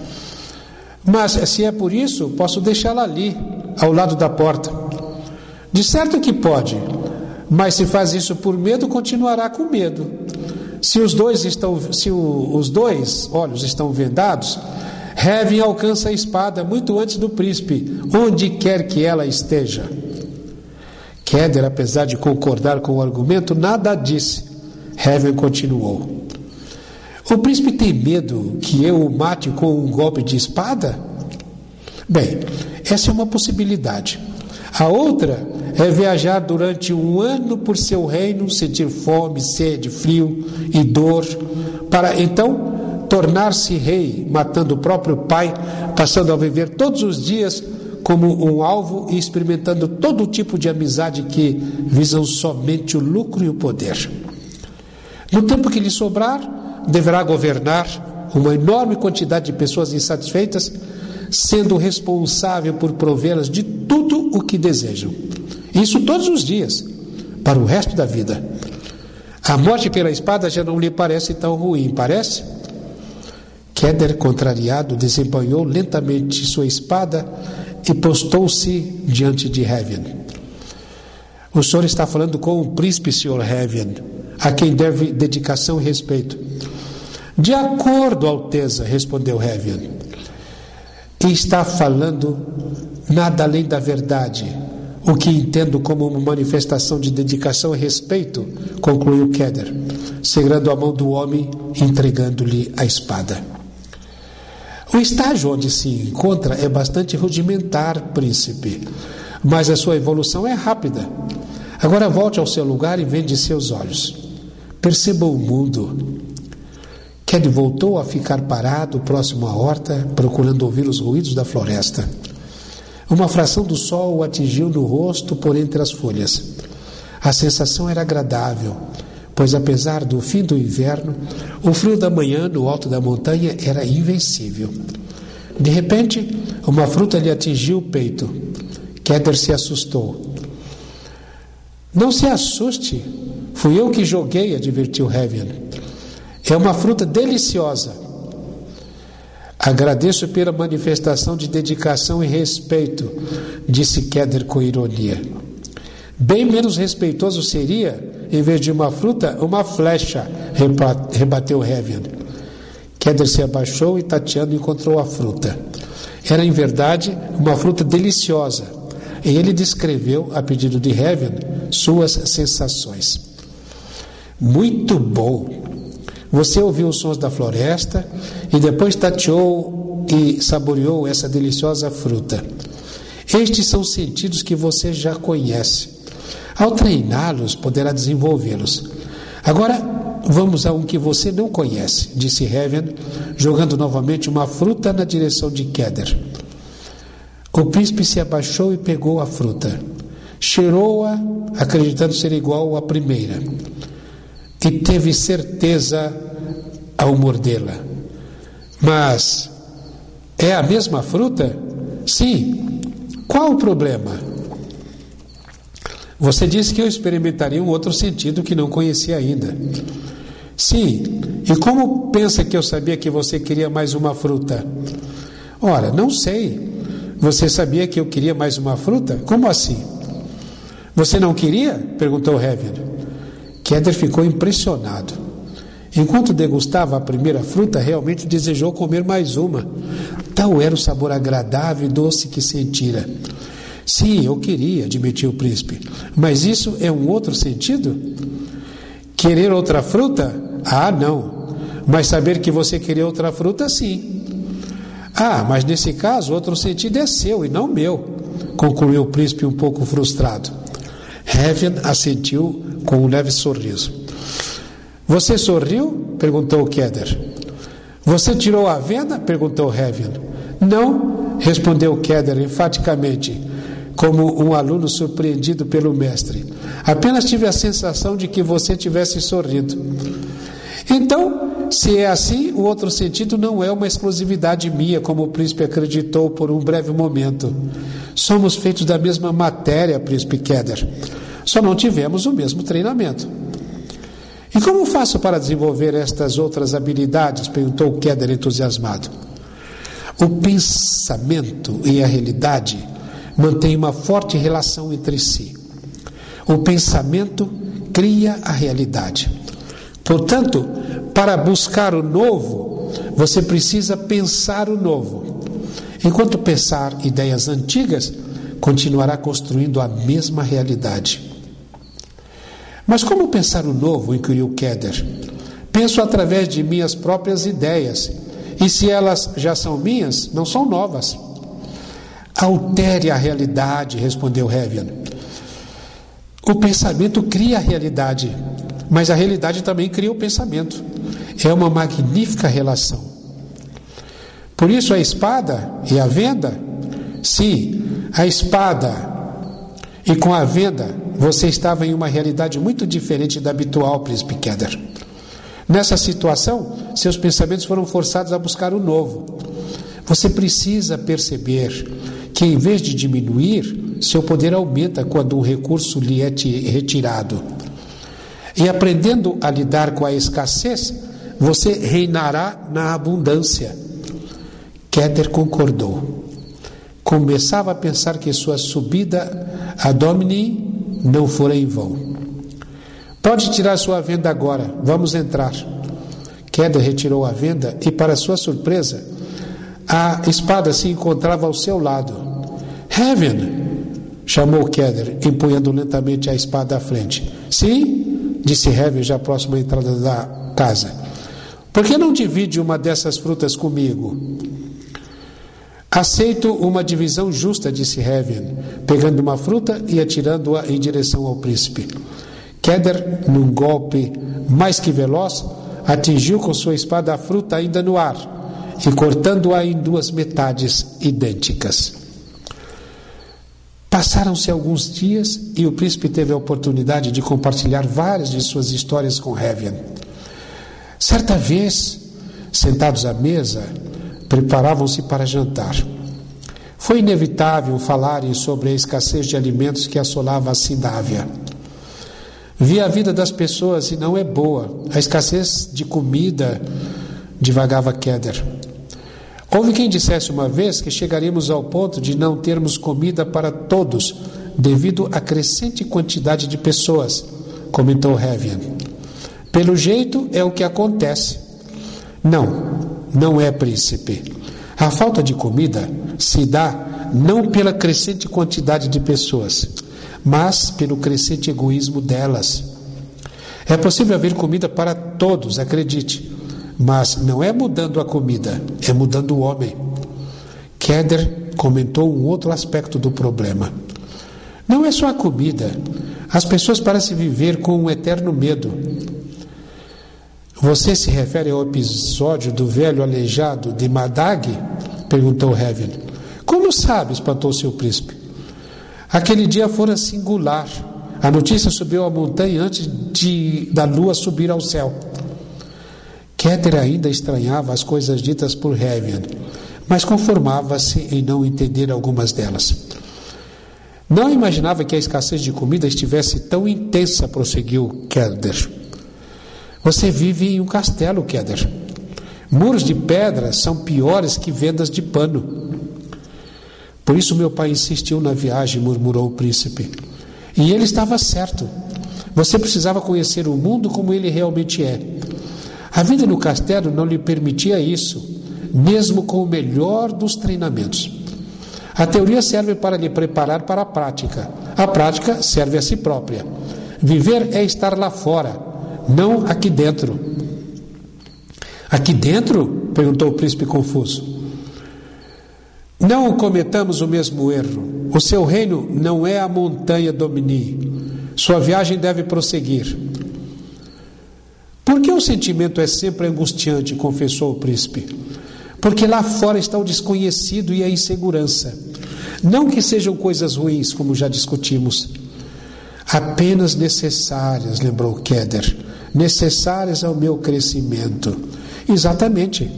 Mas se é por isso, posso deixá-la ali, ao lado da porta. De certo que pode, mas se faz isso por medo, continuará com medo. Se os dois estão, se o, os dois olhos estão vendados, Heaven alcança a espada muito antes do príncipe, onde quer que ela esteja. Keder, apesar de concordar com o argumento, nada disse. Heaven continuou. O príncipe tem medo que eu o mate com um golpe de espada? Bem, essa é uma possibilidade. A outra é viajar durante um ano por seu reino, sentir fome, sede, frio e dor, para então tornar-se rei, matando o próprio pai, passando a viver todos os dias como um alvo e experimentando todo tipo de amizade que visam somente o lucro e o poder. No tempo que lhe sobrar, deverá governar uma enorme quantidade de pessoas insatisfeitas, sendo responsável por provê-las de tudo o que desejam. Isso todos os dias, para o resto da vida. A morte pela espada já não lhe parece tão ruim, parece? Keder, contrariado, desembanhou lentamente sua espada e postou-se diante de Heaven. O senhor está falando com o príncipe, senhor Heaven, a quem deve dedicação e respeito. De acordo, Alteza, respondeu Heaven. E está falando nada além da verdade, o que entendo como uma manifestação de dedicação e respeito, concluiu Keder, segurando a mão do homem e entregando-lhe a espada. O estágio onde se encontra é bastante rudimentar, príncipe, mas a sua evolução é rápida. Agora volte ao seu lugar e vende seus olhos. Perceba o mundo. Keder voltou a ficar parado próximo à horta, procurando ouvir os ruídos da floresta. Uma fração do sol o atingiu no rosto por entre as folhas. A sensação era agradável, pois apesar do fim do inverno, o frio da manhã no alto da montanha era invencível. De repente, uma fruta lhe atingiu o peito. Keder se assustou. Não se assuste, fui eu que joguei, advertiu Heaven. É uma fruta deliciosa. Agradeço pela manifestação de dedicação e respeito, disse Keder com ironia. Bem menos respeitoso seria, em vez de uma fruta, uma flecha, rebateu Heaven. Keder se abaixou e, tateando, encontrou a fruta. Era, em verdade, uma fruta deliciosa. E ele descreveu, a pedido de Heaven, suas sensações. Muito bom! Você ouviu os sons da floresta e depois tateou e saboreou essa deliciosa fruta. Estes são sentidos que você já conhece. Ao treiná-los, poderá desenvolvê-los. Agora, vamos a um que você não conhece, disse Heaven, jogando novamente uma fruta na direção de Keder. O príncipe se abaixou e pegou a fruta. Cheirou-a, acreditando ser igual à primeira. E teve certeza ao mordê-la. Mas é a mesma fruta? Sim. Qual o problema? Você disse que eu experimentaria um outro sentido que não conhecia ainda. Sim. E como pensa que eu sabia que você queria mais uma fruta? Ora, não sei. Você sabia que eu queria mais uma fruta? Como assim? Você não queria? Perguntou Heaven. Keder ficou impressionado. Enquanto degustava a primeira fruta, realmente desejou comer mais uma. Tal era o sabor agradável e doce que sentira. Sim, eu queria, admitiu o príncipe. Mas isso é um outro sentido? Querer outra fruta? Ah, não. Mas saber que você queria outra fruta, sim. Ah, mas nesse caso, outro sentido é seu e não meu, concluiu o príncipe um pouco frustrado. Heaven assentiu com um leve sorriso. Você sorriu? Perguntou Keder. Você tirou a venda? Perguntou Heaven. Não, respondeu Keder enfaticamente, como um aluno surpreendido pelo mestre. Apenas tive a sensação de que você tivesse sorrido. Então, se é assim, o outro sentido não é uma exclusividade minha, como o príncipe acreditou por um breve momento. Somos feitos da mesma matéria, príncipe Keder. Só não tivemos o mesmo treinamento. E como faço para desenvolver estas outras habilidades? Perguntou Keder entusiasmado. O pensamento e a realidade mantêm uma forte relação entre si. O pensamento cria a realidade. Portanto, para buscar o novo, você precisa pensar o novo. Enquanto pensar ideias antigas, continuará construindo a mesma realidade. Mas como pensar o novo? Inquiriu Keder. Penso através de minhas próprias ideias. E se elas já são minhas, não são novas. Altere a realidade, respondeu Heaven. O pensamento cria a realidade, mas a realidade também cria o pensamento. É uma magnífica relação. Por isso a espada e a venda? Sim, a espada e com a venda você estava em uma realidade muito diferente da habitual, príncipe Keder. Nessa situação, seus pensamentos foram forçados a buscar o novo. Você precisa perceber que, em vez de diminuir, seu poder aumenta quando um recurso lhe é retirado. E aprendendo a lidar com a escassez, você reinará na abundância. Keder concordou. Começava a pensar que sua subida a Domini não fora em vão. Pode tirar sua venda agora, vamos entrar. Keder retirou a venda e, para sua surpresa, a espada se encontrava ao seu lado. Heaven! Chamou Keder, empunhando lentamente a espada à frente. Sim? Disse Heaven, já próximo à entrada da casa. Por que não divide uma dessas frutas comigo? Aceito uma divisão justa, disse Heaven, pegando uma fruta e atirando-a em direção ao príncipe. Keder, num golpe mais que veloz, atingiu com sua espada a fruta ainda no ar e cortando-a em duas metades idênticas. Passaram-se alguns dias e o príncipe teve a oportunidade de compartilhar várias de suas histórias com Heaven. Certa vez, sentados à mesa, preparavam-se para jantar. Foi inevitável falarem sobre a escassez de alimentos que assolava a Sindávia. Vi a vida das pessoas e não é boa. A escassez de comida, divagava Keder. Houve quem dissesse uma vez que chegaríamos ao ponto de não termos comida para todos, devido à crescente quantidade de pessoas, comentou Heaven. Pelo jeito é o que acontece. Não, não é, príncipe. A falta de comida se dá não pela crescente quantidade de pessoas, mas pelo crescente egoísmo delas. É possível haver comida para todos, acredite, mas não é mudando a comida, é mudando o homem. Keder comentou um outro aspecto do problema. Não é só a comida. As pessoas parecem viver com um eterno medo. Você se refere ao episódio do velho aleijado de Madag? Perguntou Heaven. Como sabe? Espantou-se o príncipe. Aquele dia fora singular. A notícia subiu à montanha antes de, da lua subir ao céu. Keder ainda estranhava as coisas ditas por Heaven, mas conformava-se em não entender algumas delas. Não imaginava que a escassez de comida estivesse tão intensa, prosseguiu Keder. Você vive em um castelo, Keder. Muros de pedra são piores que vendas de pano. Por isso meu pai insistiu na viagem, murmurou o príncipe. E ele estava certo. Você precisava conhecer o mundo como ele realmente é. A vida no castelo não lhe permitia isso, mesmo com o melhor dos treinamentos. A teoria serve para lhe preparar para a prática. A prática serve a si própria. Viver é estar lá fora, não aqui dentro. Aqui dentro? Perguntou o príncipe confuso. Não cometamos o mesmo erro. O seu reino não é a montanha Domini. Sua viagem deve prosseguir. Por que o sentimento é sempre angustiante? Confessou o príncipe. Porque lá fora está o desconhecido e a insegurança. Não que sejam coisas ruins, como já discutimos. Apenas necessárias, lembrou Keder. Necessárias ao meu crescimento. Exatamente.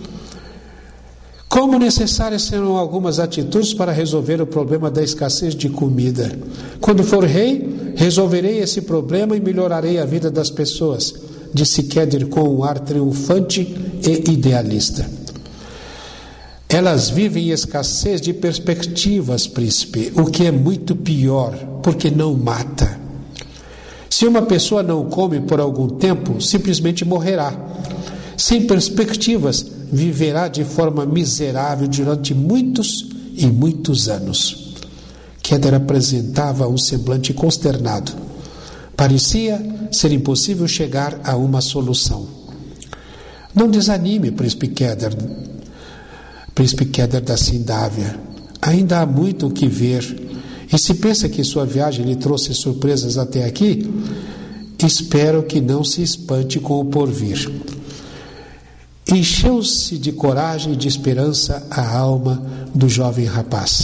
Como necessárias serão algumas atitudes para resolver o problema da escassez de comida. Quando for rei, resolverei esse problema e melhorarei a vida das pessoas, disse Keder com um ar triunfante e idealista. Elas vivem em escassez de perspectivas, príncipe, o que é muito pior, porque não mata. Se uma pessoa não come por algum tempo, simplesmente morrerá. Sem perspectivas, viverá de forma miserável durante muitos e muitos anos. Keder apresentava um semblante consternado. Parecia ser impossível chegar a uma solução. Não desanime, príncipe Keder, príncipe Keder da Sindávia. Ainda há muito o que ver. E se pensa que sua viagem lhe trouxe surpresas até aqui, espero que não se espante com o porvir. Encheu-se de coragem e de esperança a alma do jovem rapaz.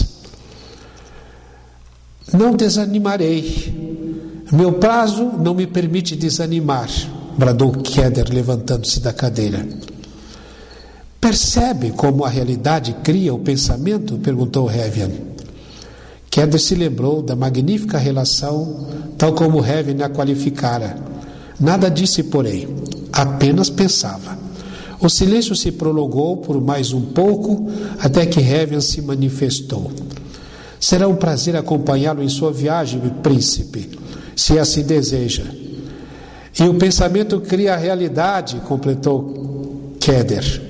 Não desanimarei. Meu prazo não me permite desanimar, bradou Keder, levantando-se da cadeira. Percebe como a realidade cria o pensamento? Perguntou Heaven. Keder se lembrou da magnífica relação, tal como Heaven a qualificara. Nada disse, porém, apenas pensava. O silêncio se prolongou por mais um pouco, até que Heaven se manifestou. Será um prazer acompanhá-lo em sua viagem, príncipe, se assim deseja. E o pensamento cria a realidade, completou Keder.